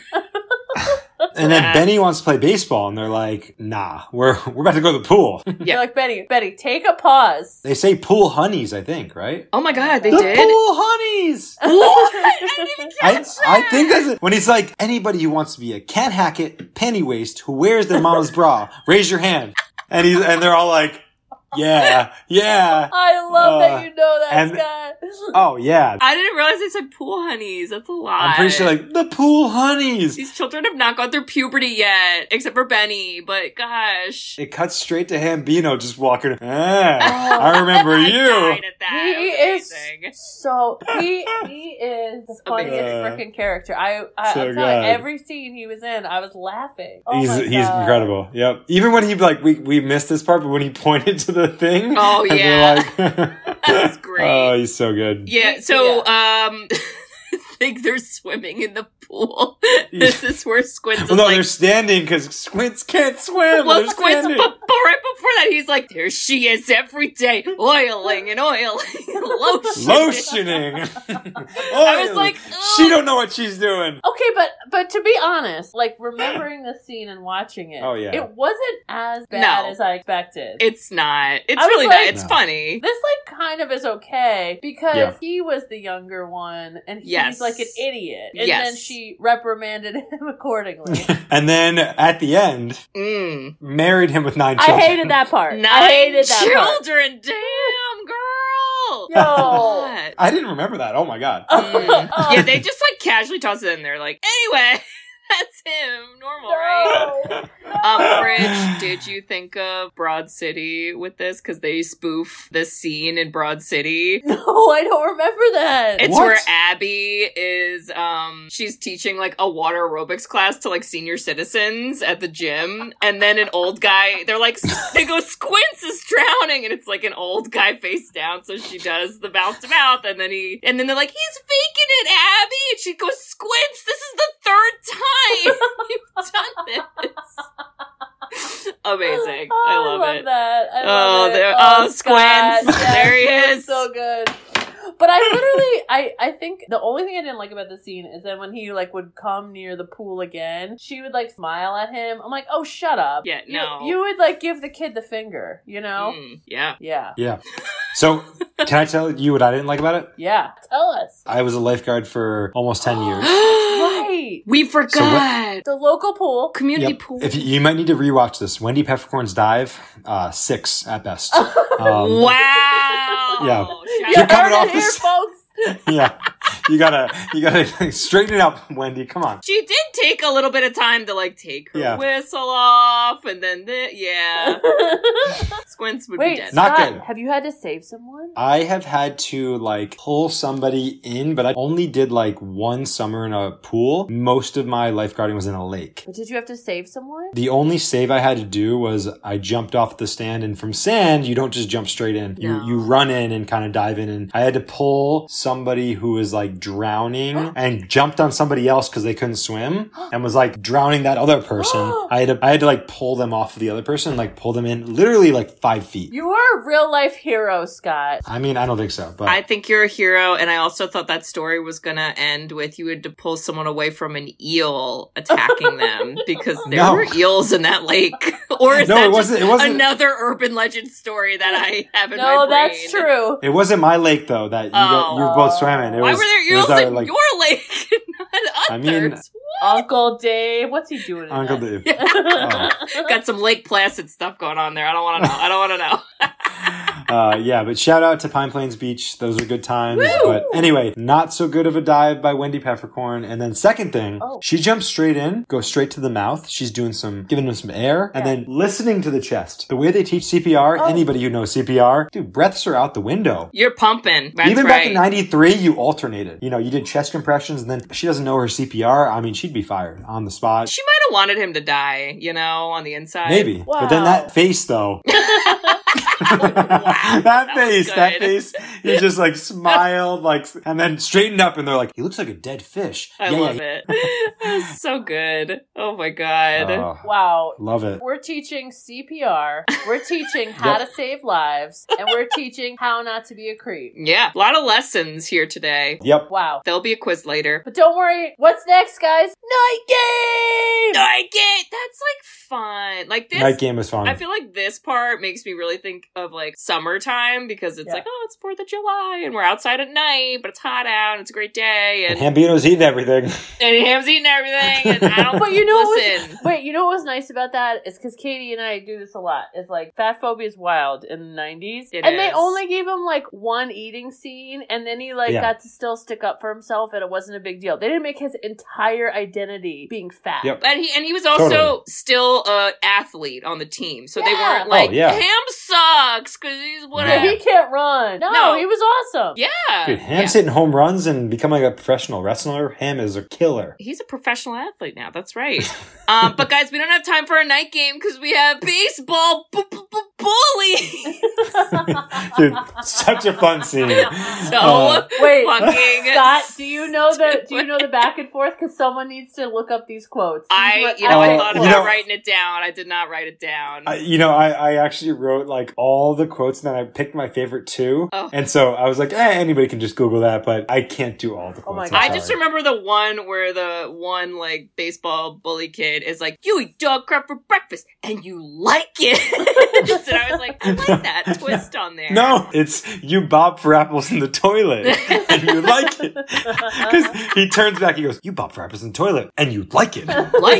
And then Yeah. Benny wants to play baseball, and they're like, nah, we're we're about to go to the pool. You're like, Betty, Betty, take a pause. They say pool honeys, I think, right? Oh my god, they the did? pool honeys! What? I didn't even I, catch that. I think that's it. When he's like, anybody who wants to be a Cat Hackett penny waist who wears their mama's bra, raise your hand. And he's and they're all like, yeah, yeah. I love Uh, that you know that, and- Scott. Oh, yeah. I didn't realize they said pool honeys. That's a lot. I'm pretty sure, like, the pool honeys. These children have not gone through puberty yet, except for Benny, but gosh. It cuts straight to Hambino just walking. Ah, I remember I you. died at that. He It was is amazing. so he he is the funniest amazing. freaking character. I, I So I'm telling you, good. every scene he was in, I was laughing. Oh he's my he's God. incredible. Yep. Even when he like we we missed this part, but when he pointed to the thing. Oh, and yeah. they're like, That's great. Oh, he's so good. Yeah, so, um, I think they're swimming in the pool. This is where Squints is Well, no, like, they're standing because Squints can't swim. well, They're Squints, standing. but, but right before that, he's like, there she is every day, oiling and oiling and lotioning. Lotioning. I was like, she ugh. don't know what she's doing. Okay, but but to be honest, like remembering the scene and watching it, Oh, yeah. it wasn't as bad No. as I expected. It's not. It's I was really like- not. It's No. funny. This like kind of is okay because Yeah. he was the younger one and he's Yes. like an idiot, and Yes. then she reprimanded him accordingly. And then at the end, Mm. married him with nine I children. hated that part. Nine I hated that part. children. Damn, girl. Yo. God. I didn't remember that. Oh my god. Mm. Oh. Yeah, they just like casually toss it in there. Like, anyway, that's him. Normal, right? No. Um, Rich, did you think of Broad City with this? Because they spoof this scene in Broad City. No, I don't remember that. It's What? where Abby is, um, she's teaching like a water aerobics class to like senior citizens at the gym. And then an old guy, they're like, they go, Squints is drowning. And it's like an old guy face down. So she does the mouth to mouth. And then he, and then they're like, he's faking it, Abby. And she goes, Squints, this is the third time you've done this. Amazing. Oh, I love, it. that. I Oh, love it. there- oh, oh, Scott. Squints. Yes, There he was is. So good. But I literally, I, I think the only thing I didn't like about the scene is that when he like would come near the pool again, she would like smile at him. I'm like, oh, shut up. Yeah, You- no. You, would like give the kid the finger, you know? Mm, yeah. Yeah. Yeah. So, can I tell you what I didn't like about it? Yeah. Tell us. I was a lifeguard for almost ten years. Right. We forgot. The local pool. Community Yep. pool. If you, you might need to rewatch this. Wendy Peppercorn's dive, uh, six at best. Um, Wow. Yeah. Shout You You're out. coming heard off it here, this- folks. Yeah. You gotta, you gotta straighten it up, Wendy. Come on. She did take a little bit of time to like take her Yeah. whistle off, and then the, yeah, Squints would Wait, be dead. Not Scott, good. have you had to save someone? I have had to like pull somebody in, but I only did like one summer in a pool. Most of my lifeguarding was in a lake. But did you have to save someone? The only save I had to do was I jumped off the stand, and from sand, you don't just jump straight in. You, No. you run in and kind of dive in, and I had to pull somebody who was like drowning and jumped on somebody else because they couldn't swim and was like drowning that other person. I had to, I had to like pull them off of the other person, like pull them in literally like five feet. You are a real life hero, Scott. I mean, I don't think so, but I think you're a hero, and I also thought that story was gonna end with you had to pull someone away from an eel attacking them because there No. were eels in that lake. Or is No, that it wasn't- just it wasn't- another urban legend story that I have in my No, brain? that's true. it wasn't my lake though that you, got, you were both swimming. It Why was, were there it was eels our, in like, your lake and not others? I mean- Uncle Dave, what's he doing? in Uncle that? Dave. Oh. Got some Lake Placid stuff going on there. I don't want to know. I don't want to know. Uh, yeah, but shout out to Pine Plains Beach. Those are good times. Woo! But anyway, not so good of a dive by Wendy Peppercorn. And then second thing, Oh. she jumps straight in, goes straight to the mouth. She's doing some, giving him some air, and Yeah. then listening to the chest. The way they teach C P R, Oh. anybody who knows C P R, dude, breaths are out the window. You're pumping. That's Even right. back in ninety-three, you alternated. You know, you did chest compressions, and then she doesn't know her C P R. I mean, she'd be fired on the spot. She might have wanted him to die, you know, on the inside. Maybe. Wow. But then that face, though. that that was face, that good. face. He just like smiled, like, and then straightened up, and they're like, "He looks like a dead fish." I Yeah, love yeah, it. That's so good. Oh my god. Oh, Wow. love it. We're teaching C P R, we're teaching how to save lives, and we're teaching how not to be a creep. Yeah, a lot of lessons here today. Yep. Wow. There'll be a quiz later. But don't worry, what's next, guys? Night game! I get that's like fun. Like this Night game was fun. I feel like this part makes me really think of like summertime because it's Yeah. like, oh, it's fourth of July and we're outside at night, but it's hot out and it's a great day and, and Hambino's eating everything. and Ham's eating everything and I don't But you know what was- listen. Wait, you know what was nice about that? Is because Katie and I do this a lot. Is like fat phobia is wild in the nineties, It and they is. only gave him like one eating scene, and then he like Yeah. got to still stick up for himself, and it wasn't a big deal. They didn't make his entire identity being fat. Yep. And he and he was also Totally. still a athlete on the team, so they Yeah. weren't like Oh, yeah. Ham sucks because he's But whatever. he can't run. No, No. he was awesome. Yeah, Dude, Ham's yeah. hitting home runs and becoming a professional wrestler. Ham is a killer. He's a professional athlete now. That's right. um, but guys, we don't have time for a night game because we have baseball bu- bu- bu- bully. Dude, such a fun scene. so Uh, Wait, fucking Scott, do you know the do you stupid. know the back and forth? Because someone needs to look up these quotes. These I, were you know, I Uh, thought you about know- writing it down. I did not write it down. I, you know, I, I actually wrote like all the quotes, and then I picked my favorite two. Oh. And so I was like, eh, anybody can just Google that, but I can't do all the quotes. Oh my I'm God. I just sorry. remember the one where the one like baseball bully kid is like, "You eat dog crap for breakfast, and you like it." And I was like, I like that twist on there. No, it's you bob for apples in the toilet, and you like it. Because he turns back, he goes, "You bob for apples in the toilet, and you like it." like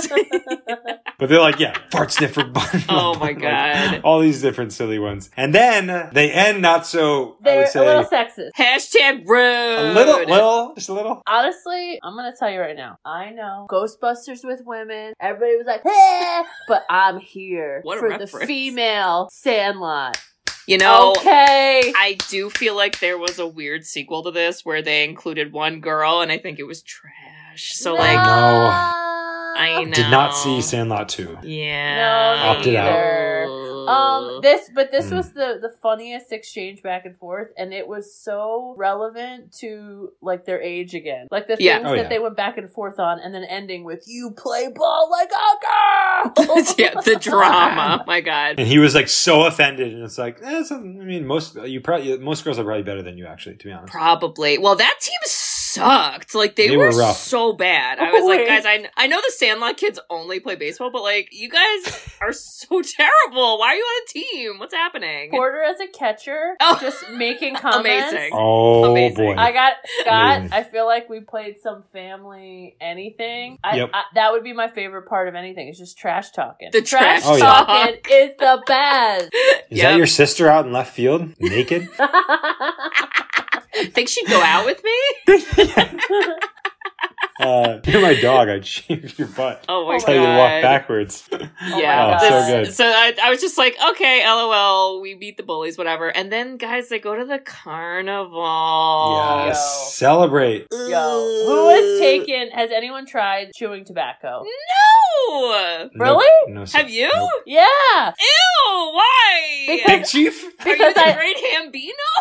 it. But they're like, yeah, fart sniffer. bun- Oh my like, God. all these different silly ones, and then they end not so. I They're would a say little sexist. Hashtag rude. a little, little, just a little. Honestly, I'm gonna tell you right now. I know Ghostbusters with women. Everybody was like, "Hey," but I'm here What a for the reference. female Sandlot. You know, Okay. I do feel like there was a weird sequel to this where they included one girl, and I think it was trash. So No. like, No. I know. Did not see Sandlot two. Yeah. No, Opted out. neither. Um, this, but this Mm. was the the funniest exchange back and forth, and it was so relevant to like their age again, like the things Yeah. Oh, that yeah. they went back and forth on, and then ending with "You play ball like a girl." yeah, the drama. My God. And he was like so offended, and it's like, eh, it's, I mean, most you probably most girls are probably better than you, actually, to be honest. Probably. Well, that team sucked. Like they, They were, were rough. so bad. I was Oh, like, wait. guys, I I know the Sandlot kids only play baseball, but like you guys are so terrible. Why are you on a team? What's happening? Porter as a catcher, Oh. just making comments. Amazing. Oh Amazing. boy! I got Scott. Amazing. I feel like we played some family anything. I, Yep. I, that would be my favorite part of anything. It's just trash talking. The trash trash Oh, yeah. talking is the best. Is Yep. that your sister out in left field, naked? Think she'd go out with me? Uh, you're my dog. I'd shave your butt. Oh my Tell god. you to walk backwards. Yeah, Oh, so this- good. So I, I was just like, okay, lol, we beat the bullies, whatever. And then, guys, they go to the carnival. Yes. Celebrate. Yo, who has taken? Has anyone tried chewing tobacco? No! Really? No, no, Have you? nope. Yeah, Ew, why? Because- Big Chief? Are you because the I- great Hambino?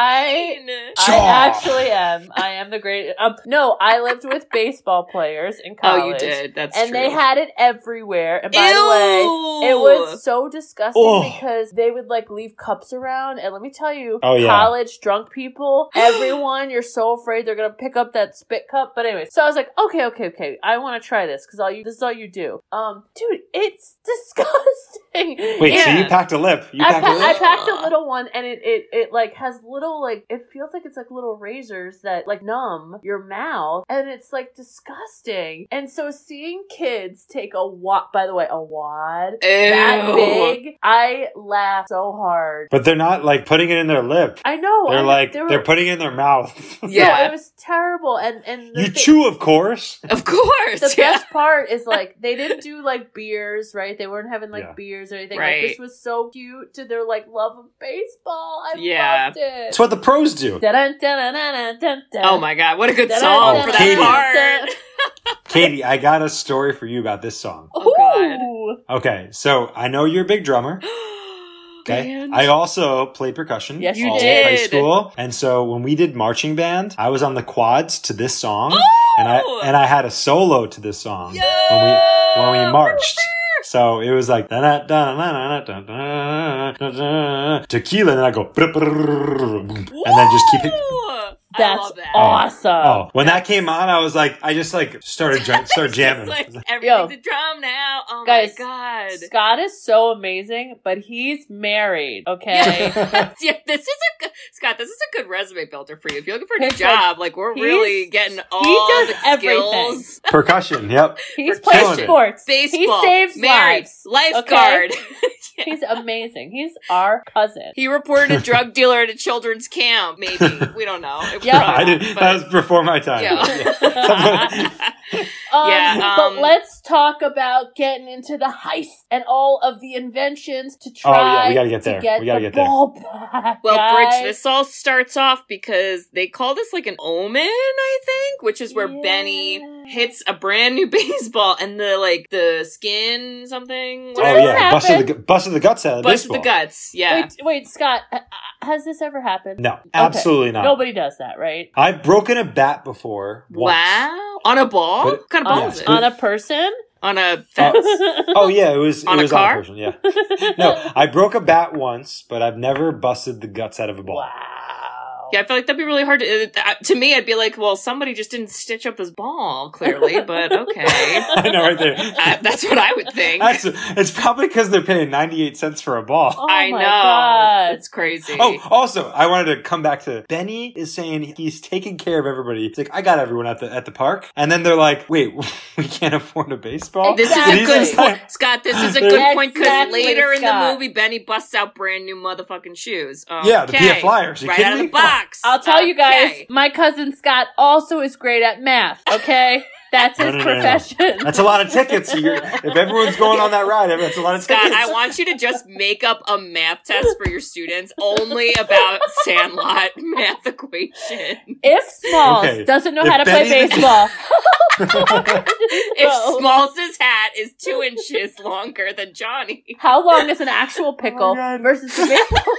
I. I Chaw. actually am. I am the great. Um, no, I lived with baseball players in college. Oh, you did. That's and true. they had it everywhere. And by Ew! the way, it was so disgusting Oh. because they would like leave cups around. And let me tell you, Oh, yeah. college drunk people, everyone, you're so afraid they're gonna pick up that spit cup. But anyways, so I was like, okay, okay, okay, I want to try this because all you this is all you do. Um, dude, it's disgusting. Wait, so Yeah. you packed a lip. You I, packed pa- a I lip? packed a little one, and it, it it like has little like it feels like it's like little razors that like numb your mouth, and it's like disgusting. And so seeing kids take a wad, by the way, a wad that Ew. big, I laughed so hard. But they're not like putting it in their lip. I know. They're and like, they were, they're putting it in their mouth. Yeah. No, it was terrible. And and the You thi- chew, of course. Of course. The yeah. best part is like they didn't do like beers, right? They weren't having like Yeah. beers or anything. Right. Like this was so cute to their like love of baseball. I Yeah. loved it. That's what the pros do. Dun, dun, dun, dun, dun, dun. Oh my god, what a good Dun, song dun, for dun, Katie. that dun, part. Katie, I got a story for you about this song. Oh, God. Ooh. Okay, so I know you're a big drummer. Okay. Band. I also played percussion. Yes, You all of did. High school. And so when we did marching band, I was on the quads to this song. And I Oh! and I had a solo to this song Yo! when we when we marched. So it was like da da da da da da da tequila, and then I go and then just keep it. Woo! I That's love that. awesome. Oh, when that came on, I was like, I just like started ja- started jamming. It's like Yo. everything's a drum now. Oh Guys, my god. Scott is so amazing, but he's married, okay? Yeah, this is a good, Scott. This is a good resume builder for you. If you're looking for a new It's like, job, like we're he's- really getting all does the everything. skills. Percussion, yep. He's For killing played it. sports. Baseball, He saves married, lives. lifeguard. Yeah. He's amazing. He's our cousin. He reported a drug dealer at a children's camp. Maybe we don't know. It Yeah. probably I did. not, That was before my time. Yeah. Um, Yeah, but um, let's talk about getting into the heist and all of the inventions to Oh, yeah, try we gotta get to there. get We gotta the get there. ball back. Well, guys. Bridge, this all starts off because they call this like an omen, I think, which is where Yeah. Benny hits a brand new baseball and the like the skin something. Does Oh whatever, this yeah, happen? busted the busted the guts out of the busted baseball. the guts. Yeah. Wait, wait, Scott, uh, has this ever happened? No, absolutely not. Nobody does that, right? I've broken a bat before. Once. Wow. On a ball? But- what kind of ball On, is it? on a person? On a fence? Oh yeah, it was On it a was car? on a person. Yeah. No, I broke a bat once, but I've never busted the guts out of a ball. Wow. Yeah, I feel like that'd be really hard to. Uh, to me, I'd be like, well, somebody just didn't stitch up this ball, clearly, but okay. I know, right there. Uh, that's what I would think. That's it's probably because they're paying ninety eight cents for a ball. Oh I my know. God. It's crazy. Oh, also, I wanted to come back to Benny is saying he's taking care of everybody. He's like, I got everyone at the at the park, and then they're like, wait, we can't afford a baseball. This Exactly. is a He's good just point, like- Scott. This is a good point because Exactly, later in the Scott. movie, Benny busts out brand new motherfucking shoes. Yeah, the P F Okay. Flyers. You right kidding out of me? the box. I'll tell you guys, Okay. my cousin Scott also is great at math, okay? That's No, his no, no, no, no. profession. That's a lot of tickets. You're, if everyone's going on that ride, that's a lot of Scott, tickets. I want you to just make up a math test for your students only about Sandlot math equation. If Smalls Okay. doesn't know If how to play Benny- baseball, If Go. Smalls' hat is two inches longer than Johnny. how long is an actual pickle Oh my God. versus the baseball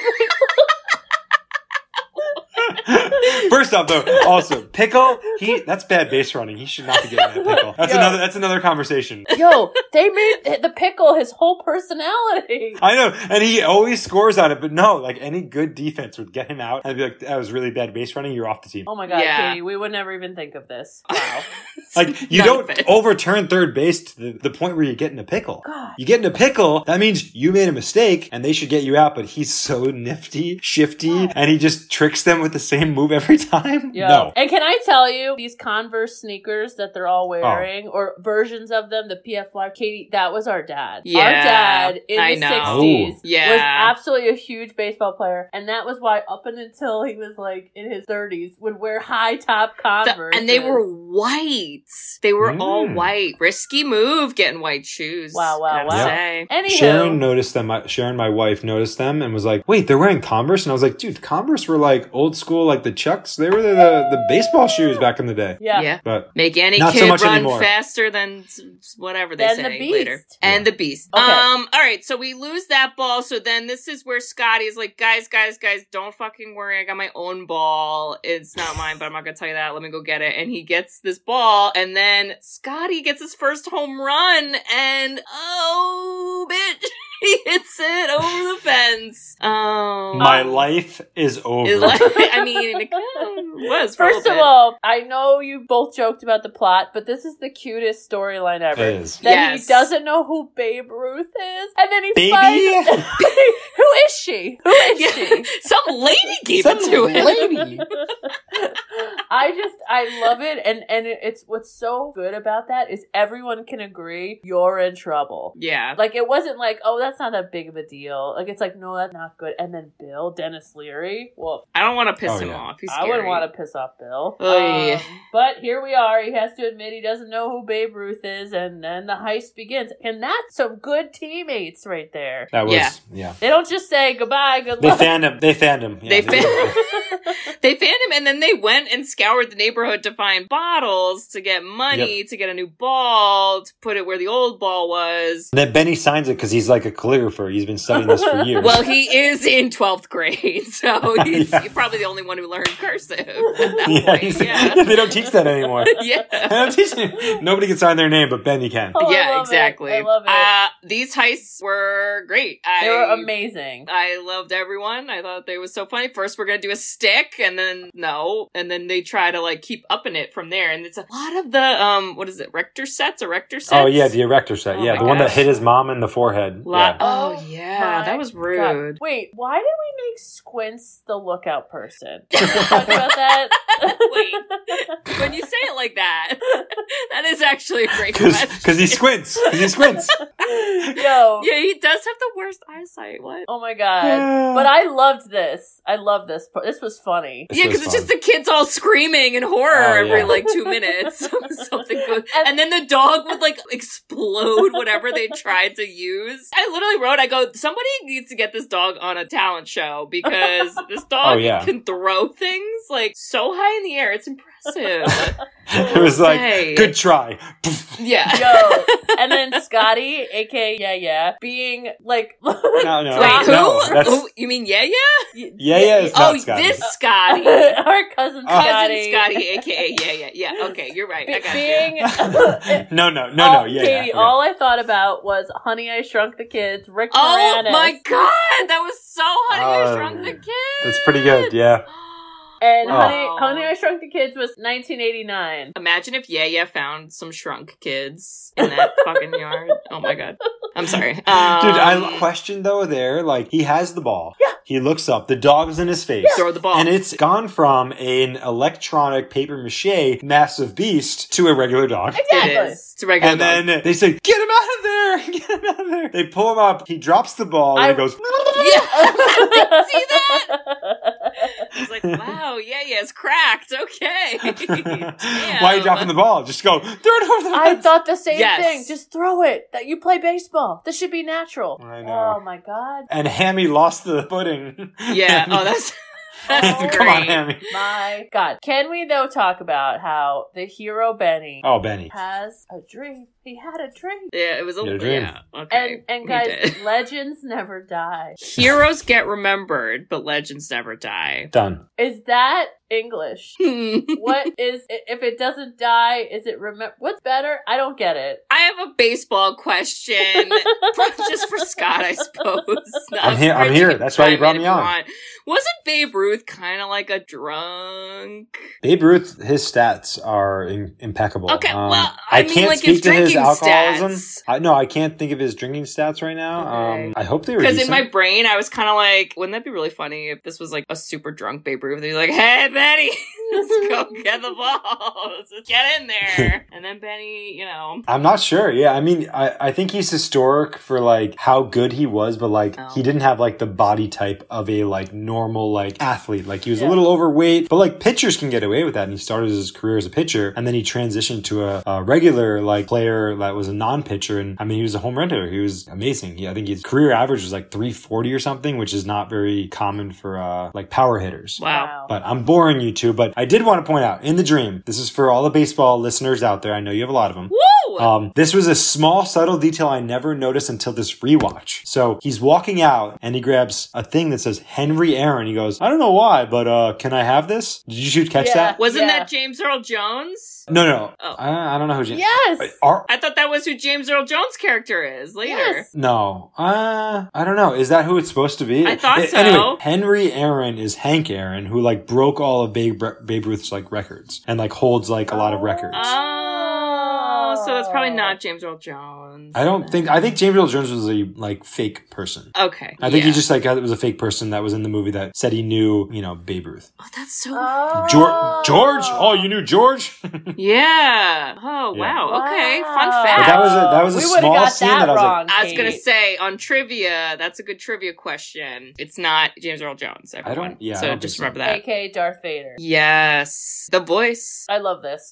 First off, though, also pickle. He that's bad base running. He should not be getting that pickle. That's Yo. another. That's another conversation. Yo, they made the pickle his whole personality. I know, and he always scores on it. But no, like any good defense would get him out and be like, "That was really bad base running. You're off the team." Oh my God, Yeah. Katie, we would never even think of this. Wow. Like you None don't of it. overturn third base to the, the point where you get in a pickle. God. You get in a pickle, that means you made a mistake and they should get you out. But he's so nifty, shifty, and he just tricks them with the same move every time? Yeah. No. And can I tell you, these Converse sneakers that they're all wearing, oh. or versions of them, the P F Y, Katie, that was our dad. Yeah, our dad in I the know. sixties Ooh. Yeah. was absolutely a huge baseball player. And that was why up and until he was like in his thirties, would wear high top Converse. The, and they were white. They were Mm. all white. Risky move getting white shoes. Wow, wow, wow. Say. Anywho. Sharon noticed them. Sharon, my wife, noticed them and was like, wait, they're wearing Converse? And I was like, dude, Converse were like old school, like the Chucks. They were the, the, the baseball shoes back in the day. Yeah. yeah. But make any not kid so much run anymore. faster than whatever they Than say the beast. later. And Yeah. the beast. Okay. Um, all right, so we lose that ball. So then this is where Scotty is like, guys, guys, guys, don't fucking worry. I got my own ball. It's not mine, but I'm not going to tell you that. Let me go get it. And he gets this ball. And then Scotty gets his first home run. And, oh, bitch. He hits it over the fence. Um, my life is over. is like, I mean, it kind of was. For a First little of bit. all, I know you both joked about the plot, but this is the cutest storyline ever. It is. That Yes. he doesn't know who Babe Ruth is, and then he Baby? finds who is she? Who is Yeah, she? some lady gave Some it to him. lady. I just I love it, and and it, it's what's so good about that is everyone can agree you're in trouble. Yeah. Like it wasn't like, oh, that's not that big of a deal. Like it's like, no, that's not good. And then Bill Dennis Leary, well, I don't want to piss Oh, him yeah. off. He's I scary. wouldn't want to piss off Bill. Oy. Um, but here we are. He has to admit he doesn't know who Babe Ruth is, and then the heist begins. And that's some good teammates right there. That was, Yeah. yeah. They don't just say goodbye, good They luck. fanned him. They fanned him. Yeah, They did. fan- they fanned him, and then they went and scoured the neighborhood to find bottles, to get money, to get a new ball, to put it where the old ball was. And then Benny signs it because he's like a calligrapher. He's been studying this for years. Well, he is in twelfth grade, so he's Yeah. probably the only one who learned cursive at that yeah, point. he's- Yeah. they don't teach that anymore. They Yeah. don't teach it. Nobody can sign their name, but Benny can. Oh, I yeah, love it. exactly. I love it. Uh, these heists were great. They I, were amazing. I loved everyone. I thought they was so funny. First, we're gonna do a stick, and then no, and then they try to like keep upping it from there. And it's a lot of the um, what is it, Rector sets? A Rector sets? Oh yeah, the erector set. Oh yeah, my the one that gosh. hit his mom in the forehead. Lot- Yeah. Oh yeah, my that was God. rude. Wait, why did we make Squints the lookout person? Can we talk about that? Wait, when you say it like that, that is actually a great question. Because he squints. Because he squints. Yo. Yeah, he does have the worst eyesight. What? Oh my god. But I loved this. I love this. part. This was funny. This Yeah, was because it's just fun. the kids all screaming in horror Oh, every yeah. like two minutes. Something good. And- And then the dog would like explode whatever they tried to use. I literally wrote, I go, somebody needs to get this dog on a talent show because this dog Oh, yeah. can throw things like so high in the air. It's impressive. It was like, Say. good try. Yeah. Yo. And then Scotty, aka Yeah Yeah, being like No, no. Wait, who? No, that's, Who? You mean yeah, yeah? yeah, yeah, it's not Oh, Scotty. this Scotty. our cousin Oh. Cousin Scotty. Scotty, aka yeah, yeah, yeah. Okay, you're right. I Be- got being you. no, no, no, all, no. Yeah, Katie, yeah, yeah. all I thought about was Honey, I Shrunk the Kids, Rick Oh Moranis. my god, that was so Honey, I Uh, Shrunk the Kids. That's pretty good, yeah. And Oh. Honey, Honey, I Shrunk the Kids was nineteen eighty-nine. Imagine if Yeah Yeah found some shrunk kids in that fucking yard. Oh my god. I'm sorry. Um, Dude, I question though there, like, he has the ball. Yeah. He looks up, the dog's in his face. throw the ball. And it's gone from an electronic paper mache massive beast to a regular dog. Exactly. It is. It's a regular And dog. then they say, get him out of there! Get him out of there! They pull him up, he drops the ball, and I- he goes, Yeah. See that? I was like, wow, yeah, yeah, it's cracked. Okay. Damn. why are you dropping the ball? Just go, throw it over the I fence. thought the same Yes. thing. Just throw it. That you play baseball. This should be natural. I know. Oh my god. And Hammy lost the footing. Yeah. Oh, that's that's Oh, Come on, great. Hammy. My god. Can we though talk about how the hero Benny Oh, Benny. has a dream? He had a dream. Yeah, it was a Your little. dream. Yeah. Okay. And and we guys, did. legends never die. Heroes get remembered, but legends never die. Done. Is that English? I What is if it doesn't die? Is it remember? What's better? I don't get it. have have a baseball question, just for Scott, I suppose. I'm here. I'm here. That's why you brought me on. Want. Wasn't Babe Ruth kind of like a drunk? Babe Ruth, his stats are in, impeccable. Okay, um, well, I, I mean, can't like speak his to his drinking alcoholism. stats. I, no, I can't think of his drinking stats right now. Okay. Um, I hope they were Because decent. in my brain, I was kind of like, wouldn't that be really funny if this was like a super drunk Babe Ruth? They'd be like, hey, Benny, let's go get the ball. Let's just get in there. And then Benny, you know. I'm not sure. Yeah, I mean, I, I think he's historic for like how good he was, but like Oh. he didn't have like the body type of a like normal like athlete. Like he was Yeah. a little overweight, but like pitchers can get away with that. And he started his career as a pitcher, and then he transitioned to a, a regular like player that was a non-pitcher. And I mean, he was a home run hitter. He was amazing. He, I think his career average was like three forty or something, which is not very common for uh like power hitters. Wow. But I'm boring you two. But I did want to point out in the dream, this is for all the baseball listeners out there. I know you have a lot of them. Woo! Um, this was a small, subtle detail I never noticed until this rewatch. So he's walking out and he grabs a thing that says Henry Aaron. He goes, I don't know why, but uh, can I have this? Did you shoot catch Yeah. that? Wasn't Yeah. that James Earl Jones? No, no. Oh. I, I don't know who James. Yes. Are, I thought that was who James Earl Jones' character is later. Yes. no. Uh, I don't know. Is that who it's supposed to be? I thought A- so. Anyway, Henry Aaron is Hank Aaron, who like broke all of Babe, Babe Ruth's like records and like holds like a lot of records. Oh, so it's probably not James Earl Jones. I don't think. I think James Earl Jones was a like fake person. Okay. I think yeah. he just like it was a fake person that was in the movie that said he knew, you know, Babe Ruth. Oh, that's so. Oh. George, George. Oh, you knew George. Yeah. Oh, Yeah. wow. Okay. Fun Wow. fact. But that was a that was a We would've small got scene that that, I was wrong. like, I was gonna Kate. say on trivia, that's a good trivia question. It's not James Earl Jones, everyone. don't- yeah, I so don't just think so. remember that. A K A Darth Vader. Yes, the voice. I love this.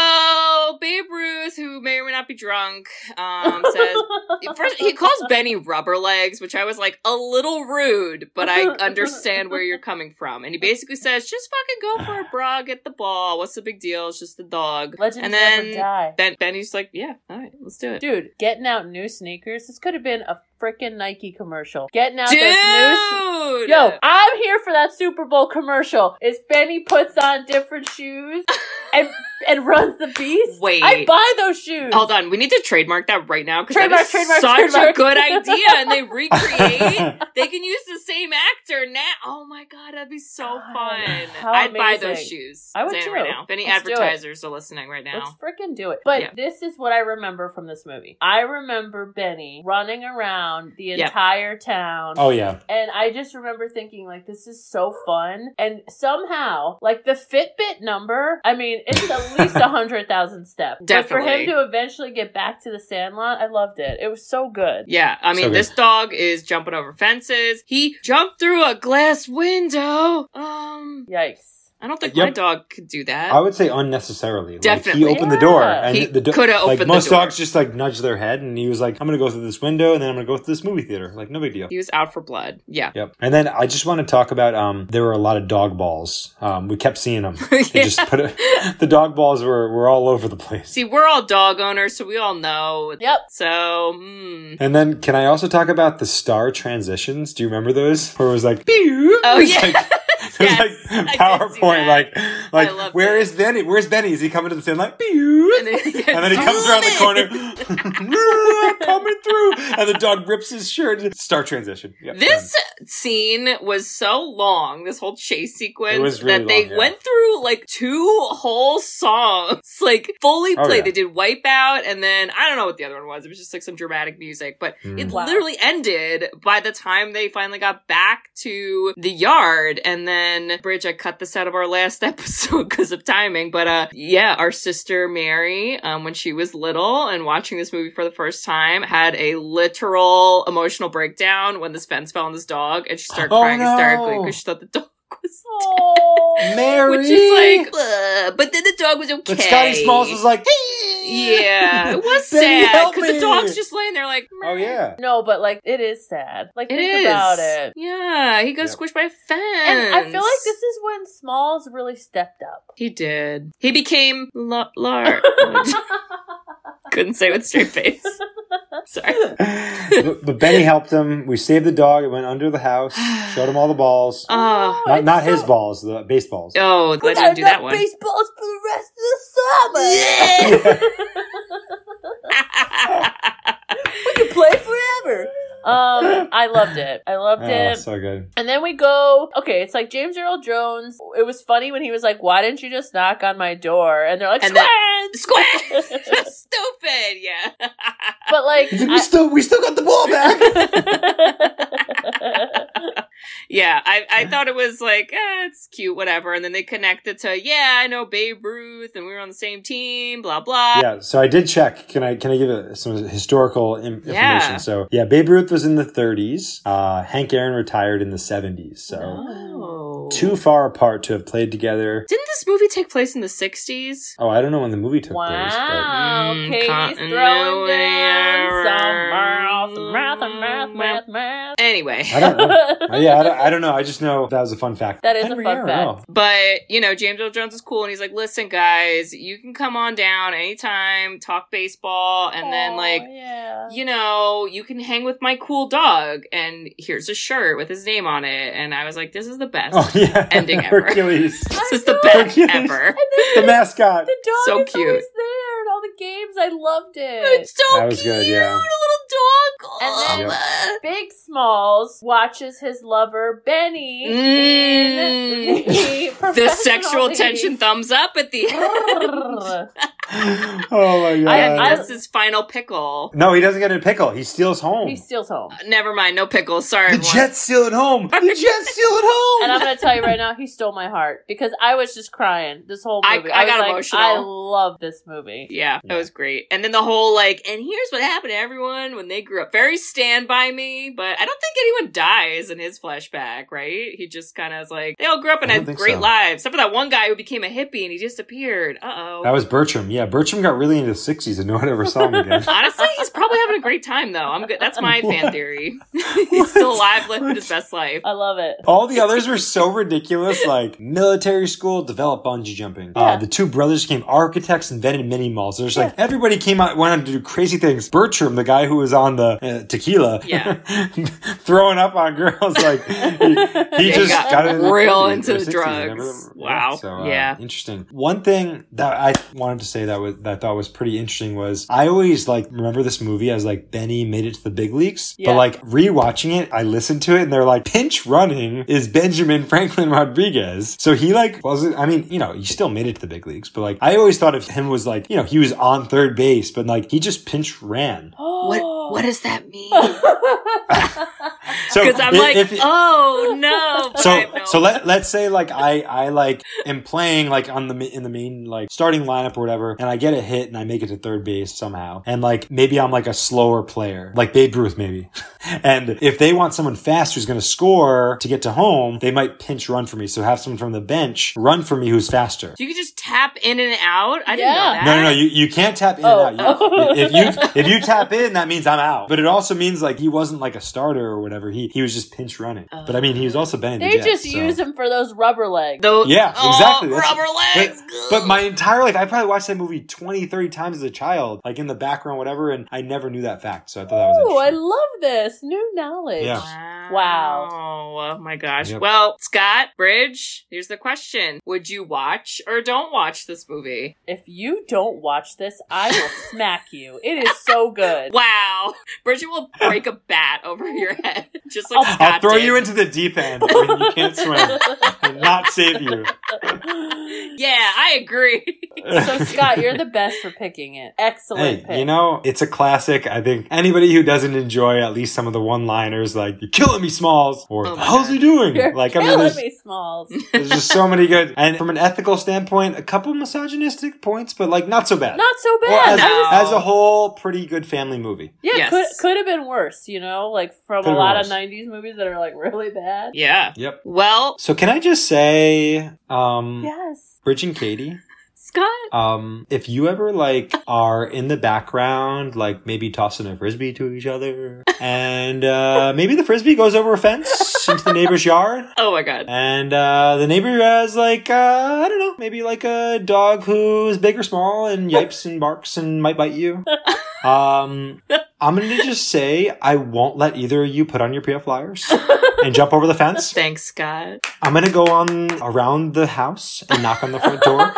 So Babe Ruth, who may or may not be drunk, um, says first he calls Benny rubber legs, which I was like a little rude, but I understand where you're coming from. And he basically says, "Just fucking go for it, bro. Get the ball. What's the big deal? It's just the dog." Legends and never then die. Ben- Benny's like, "Yeah, all right, let's do it." Dude, getting out new sneakers. This could have been a freaking Nike commercial. Getting out Dude! those new. Yo, I'm here for that Super Bowl commercial. Is Benny puts on different shoes and and runs the beast? Wait. I buy those shoes. Hold on, we need to trademark that right now because that Trademark, is trademark, such trademark. a good idea. And they recreate. They can use the same actor now. Oh my god, that'd be so God, fun. how I'd buy those amazing. shoes. I would Saying it too. right now. If any Let's do it. advertisers are listening right now. Let's freaking do it. But Yeah. this is what I remember from this movie. I remember Benny running around the Yep. entire town. oh yeah, And I just remember thinking, like, this is so fun. And somehow, like, the Fitbit number, I mean, it's at least one hundred thousand steps. But for Definitely. him to eventually get back to the Sandlot, I loved it. It was so good. Yeah, I mean, So good. this dog is jumping over fences. He jumped through a glass window. Um, Yikes. I don't think Yep. my dog could do that. I would say unnecessarily. Like, Definitely. he opened the door, Yeah. and He the do- coulda like opened the most door. dogs just like nudge their head, and he was like, "I'm gonna go through this window, and then I'm gonna go through this movie theater." Like, no big deal. He was out for blood. Yeah. Yep. And then I just want to talk about um there were a lot of dog balls. Um we kept seeing them. They Yeah. just put it, the dog balls were were all over the place. See, we're all dog owners, so we all know. Yep. So, hmm. And then can I also talk about the star transitions? Do you remember those? Where it was like, pew! Oh, It was yeah. like, it was Yes, I like did see PowerPoint, that. like, like I loved where it. is Benny? Where's Benny? Is he coming to the stand like, pew! And then, And then he comes around the corner, coming through, and the dog rips his shirt. Star transition. Yep, This done. scene was so long, this whole chase sequence, It was really that they long, yeah. went through like two whole songs, like fully Oh, played. yeah. They did Wipeout, and then I don't know what the other one was. It was just like some dramatic music, but Mm. it Wow. literally ended by the time they finally got back to the yard. And then, Bridge, I cut this out of our last episode because of timing, but uh, yeah, our sister Mary, um, when she was little and watching this movie for the first time, had a literal emotional breakdown when this fence fell on this dog, and she started Oh, crying no. hysterically because she thought the dog was Oh. Mary! which is like, "Ugh," but then the dog was okay. But Scotty Smalls was like, yeah, it was Benny, sad help because the me. dog's just laying there like, oh yeah. No, but, like, it is sad. Like, it think is. about it. Yeah, he got Yep. squished by a fence. And I feel like this is when Smalls really stepped up. He did. He became la- large. Couldn't say with straight face. Sorry. but, but Benny helped him. We saved the dog. It went under the house. Showed him all the balls. Oh, not it's not his so- balls, the baseballs. oh, glad you didn't do that one. Baseballs for the rest of the summer. Um, I loved it. I loved Oh, it. so good. And then we go, okay, it's like James Earl Jones. It was funny when he was like, why didn't you just knock on my door? And they're like, And squid! Squid! Stupid, yeah. But like, He's like, we I- still, we still got the ball back. Yeah, I, I thought it was like, eh, it's cute, whatever. And then they connected to, yeah, I know Babe Ruth, and we were on the same team, blah, blah. Yeah, so I did check. Can I can I give a, some historical im- Yeah. information? So yeah, Babe Ruth was in the thirties. Uh, Hank Aaron retired in the seventies. So Oh. too far apart to have played together. Didn't this movie take place in the sixties? Oh, I don't know when the movie took place. wow, Mm, Katie's continuity throwing down error. some math, math, math, math, math. Anyway. But I don't know. Uh, yeah, I don't, I don't know. I just know that was a fun fact. That is a Henry fun Aaron, fact. oh. But, you know, James Earl Jones is cool, and he's like, listen, guys, you can come on down anytime, talk baseball, and then, Aw, like, yeah. you know, you can hang with my cool dog, and here's a shirt with his name on it. And I was like, this is the best. Oh yeah, Ending ever. Hercules, This is the know. best Hercules. ever. the mascot. The dog So is cute. always there, and all the games. I loved it. It's so That was cute. good, yeah. A little dog. And then- Oh, Big Smalls watches his lover Benny Mm. in the, the professional sexual league. tension thumbs up at the end. Oh my god. And I- that's his final pickle. no, he doesn't get a pickle. He steals home. He steals home. Never mind, no pickles. Sorry, the everyone. Jets steal it home. The Jets steal it home. And I'm going to tell you right now, he stole my heart because I was just crying this whole I- movie. I was got like, emotional. I love this movie. Yeah, that Yeah. was great. And then the whole like, and here's what happened to everyone when they grew up. Very Stand By Me, but I don't think anyone dies in his flashback, right? He just kind of is like, they all grew up and I don't had think great so. lives. Except for that one guy who became a hippie and he disappeared. Uh-oh. That was Bertram. Yeah, Bertram got really into the sixties and no one ever saw him again. Honestly, he's probably having a great time though. I'm good. That's my fan theory. He's still alive, living his best life. I love it. All the others were so ridiculous, like military school, developed bungee jumping. Yeah. Uh, the two brothers became architects, invented mini malls. There's like, everybody came out, went on to do crazy things. Bertram, the guy who was on the uh, tequila, Yeah. throwing up on girls, like, he, he He just got got, in the real fifties into or the sixties, drugs. remember? Wow. So, uh, Yeah. Interesting. One thing that I wanted to say that was, that I thought was pretty interesting was, I always like, remember this movie as like Benny made it to the big leagues, Yeah. but like rewatching it, I listened to it and they're like, pinch running is Benjamin Franklin Rodriguez. So he like wasn't, I mean, you know, he still made it to the big leagues, but like I always thought of him was like, you know, he was on third base, but like he just pinch ran. What what does that mean? So Because I'm if- like, if- oh no. But I so have no- so let let's say like I I like am playing like on the ma- in the main like starting lineup or whatever, and I get a hit and I make it to third base somehow, and like maybe I'm like a slower player, like Babe Ruth maybe, and if they want someone fast who's going to score to get to home, they might pinch run for me. So have someone from the bench run for me who's faster. So you could just tap in and out? I didn't know Yeah. that. No, no, no. You, you can't tap in Oh. and out. You, if you if you tap in, that means I'm out. But it also means like he wasn't like a starter or whatever. He he was just pinch running. But I mean, he was also Benny the They Jet, just so. use him for those rubber legs. Though, Yeah, oh, exactly. That's- rubber legs. But, but my entire life, I probably watched that movie twenty, thirty times as a child, like in the background, whatever, and I never knew that fact. So I thought that was Oh, I interesting. love this. New knowledge. Yeah. Wow. Oh my gosh. Yep. Well, Scott, Bridge, here's the question. Would you watch or don't watch this movie? If you don't watch this, I will smack you. It is so good. Wow. Bridget will break a bat over your head. Just like I'll- Scott I'll throw did. you into the deep end when you can't swim and not save you. Yeah, I agree. So, Scott, you're the best for picking it. Excellent Hey, pick. you know, it's a classic. I think anybody who doesn't enjoy at least some of the one-liners, like "You're killing me, Smalls," or Oh my "How's God. he doing?" You're like, I mean, killing there's, me, Smalls. there's just so many good. And from an ethical standpoint, a couple misogynistic points, but like not so bad. Not so Well, bad. as, I was- No. as a whole, pretty good family movie. yeah, Yes. could could have been worse, you know, like from Could've a been lot worse. of nineties movies that are like really bad. Yeah. Yep. Well, So can I just say, um, Yes. Bridge and Katie, Scott. um, if you ever like are in the background, like maybe tossing a frisbee to each other, and uh, maybe the frisbee goes over a fence into the neighbor's yard, Oh my God. and uh, the neighbor has like uh, I don't know, maybe like a dog who's big or small and yipes and barks and might bite you. Um, I'm gonna just say I won't let either of you put on your P F flyers and jump over the fence. Thanks, Scott. I'm gonna go on around the house and knock on the front door.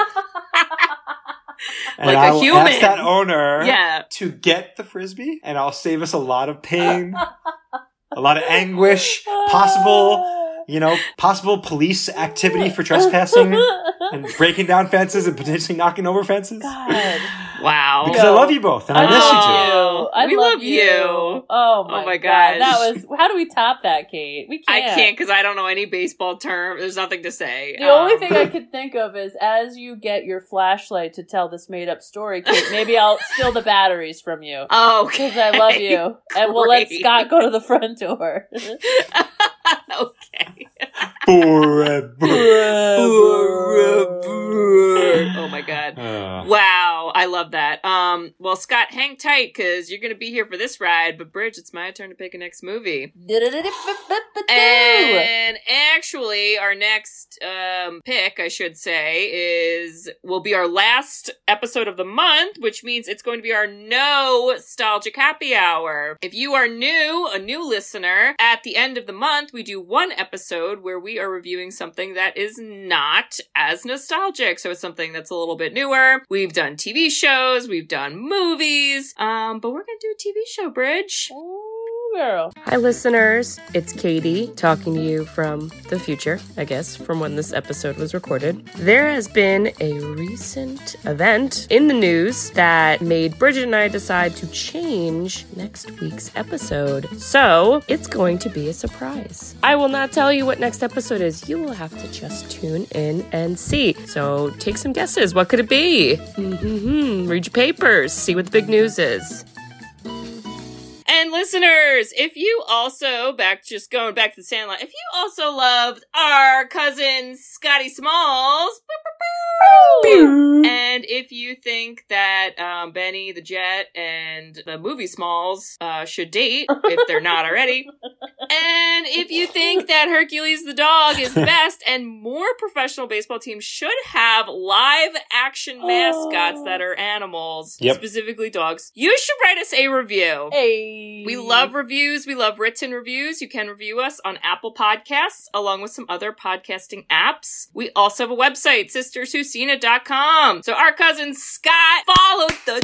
And Like a I will human. ask that owner Yeah. to get the frisbee, and I'll save us a lot of pain a lot of anguish, possible, you know, possible police activity for trespassing and breaking down fences and potentially knocking over fences. God. Wow. Because I love you both and I miss you two. Oh, I We love love you. you. Oh my, Oh my God. gosh. That was, how do we top that, Kate? We I can't. can't because I don't know any baseball term. There's nothing to say. The only Um, thing I could think of is as you get your flashlight to tell this made up story, Kate, maybe I'll steal the batteries from you. Oh, Because I love you. And we'll let Great. Scott go to the front door. Okay. Forever. Oh my God. Uh, Wow, I love that. Um, well, Scott, hang tight because you're going to be here for this ride. But Bridge, it's my turn to pick a next movie. And actually, our next um, pick, I should say, is will be our last episode of the month, which means it's going to be our Nostalgic Happy Hour. If you are new, a new listener, at the end of the month, we do one episode where we are reviewing something that is not as nostalgic. So it's something that's a little bit newer. We've done T V shows, we've done movies, um, but we're going to do a T V show, Bridge. Ooh, girl. Hi, listeners. It's Katie talking to you from the future, I guess, from when this episode was recorded. There has been a recent event in the news that made Bridget and I decide to change next week's episode. So it's going to be a surprise. I will not tell you what next episode is. You will have to just tune in and see. So take some guesses. What could it be? Mm-hmm. Read your papers. See what the big news is. And listeners, if you also, back just going back to the Sandlot, if you also loved our cousin Scotty Smalls, and if you think that um, Benny the Jet and the movie Smalls uh, should date, if they're not already, and if you think that Hercules the dog is the best and more professional baseball teams should have live action mascots that are animals, Yep. specifically dogs, you should write us a review. Hey. We love reviews. We love written reviews. You can review us on Apple Podcasts along with some other podcasting apps. We also have a website, sisters who seen it dot com. So our cousin Scott followed the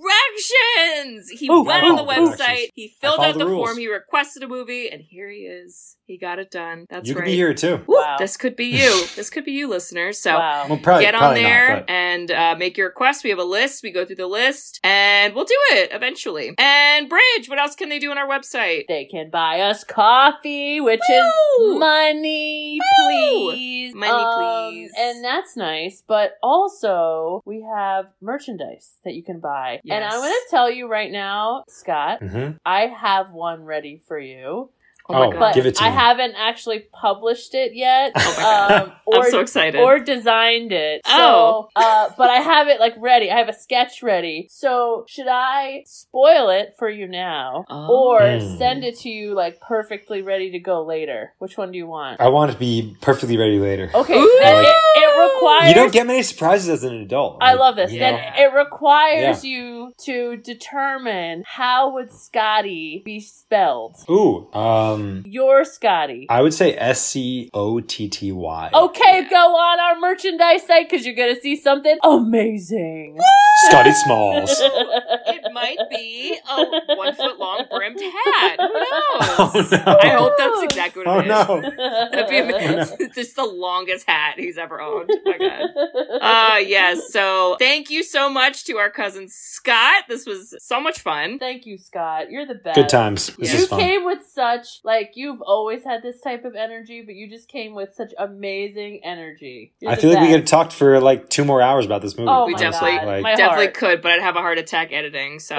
directions. He Ooh, went I on the followed the website. directions. He I filled followed out the the rules. form. He requested a movie, and here he is. He got it done. That's you right. could be here too. Woo, Wow. This could be you. This could be you, listeners. So Wow. Well, probably, get on probably there not, but and uh, make your request. We have a list. We go through the list and we'll do it eventually. And Bridge, what else can they do on our website? They can buy us coffee, which Woo! is money, Woo! please. Money, Um, please. And that's nice. But also, we have merchandise that you can buy. And Yes. I'm going to tell you right now, Scott, Mhm. I have one ready for you. Oh my Oh, god. But give it to I me. haven't actually published it yet. Oh my God. um, or, I'm so excited. Or designed it. Oh. So, uh, but I have it like ready. I have a sketch ready. So should I spoil it for you now, Oh. or Mm. send it to you like perfectly ready to go later? Which one do you want? I want to be perfectly ready later. Okay, Ooh. then it, it requires. You don't get many surprises as an adult. I Like, love this. you Then know? it requires you to determine how would Scotty be spelled. Ooh, um, Your Scotty. I would say S C O T T Y. Okay, Yeah. go on our merchandise site because you're gonna see something amazing. Scotty Smalls. It might be a one foot long brimmed hat. Who knows? Oh no. I hope that's exactly what Oh it is. no. That'd be amazing. Just the longest hat he's ever owned. Oh my god. Uh, yes. So thank you so much to our cousin Scott. This was so much fun. Thank you, Scott. You're the best. Good times. This Yeah. You is fun. came with such, like, you've always had this type of energy, but you just came with such amazing energy. You're I the feel like we best. could have talked for like two more hours about this movie. Oh We my definitely- God. Like- My Definitely heart. could, but I'd have a heart attack editing. So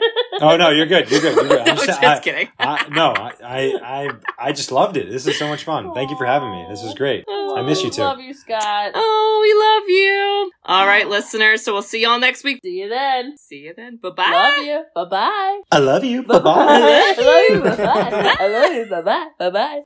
Oh no, you're good. You're good. You're good. no, I'm just, I- kidding. I, no, I, I, I, I just loved it. This is so much fun. Thank you for having me. This is great. I miss you too. Love you, Scott. Oh, we love you. All right, listeners. So we'll see y'all next week. See you then. See you then. Bye bye. Love you. Bye bye. I love you. Bye I bye. love you. Bye bye. I love you. Bye bye. Bye bye.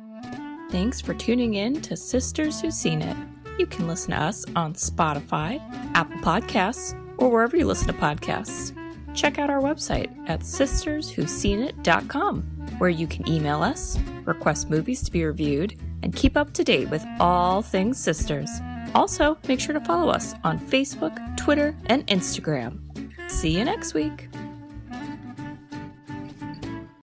Thanks for tuning in to Sisters Who Seen It. You can listen to us on Spotify, Apple Podcasts, or wherever you listen to podcasts. Check out our website at sisters who seen it dot com, where you can email us, request movies to be reviewed, and keep up to date with all things sisters. Also, make sure to follow us on Facebook, Twitter, and Instagram. See you next week.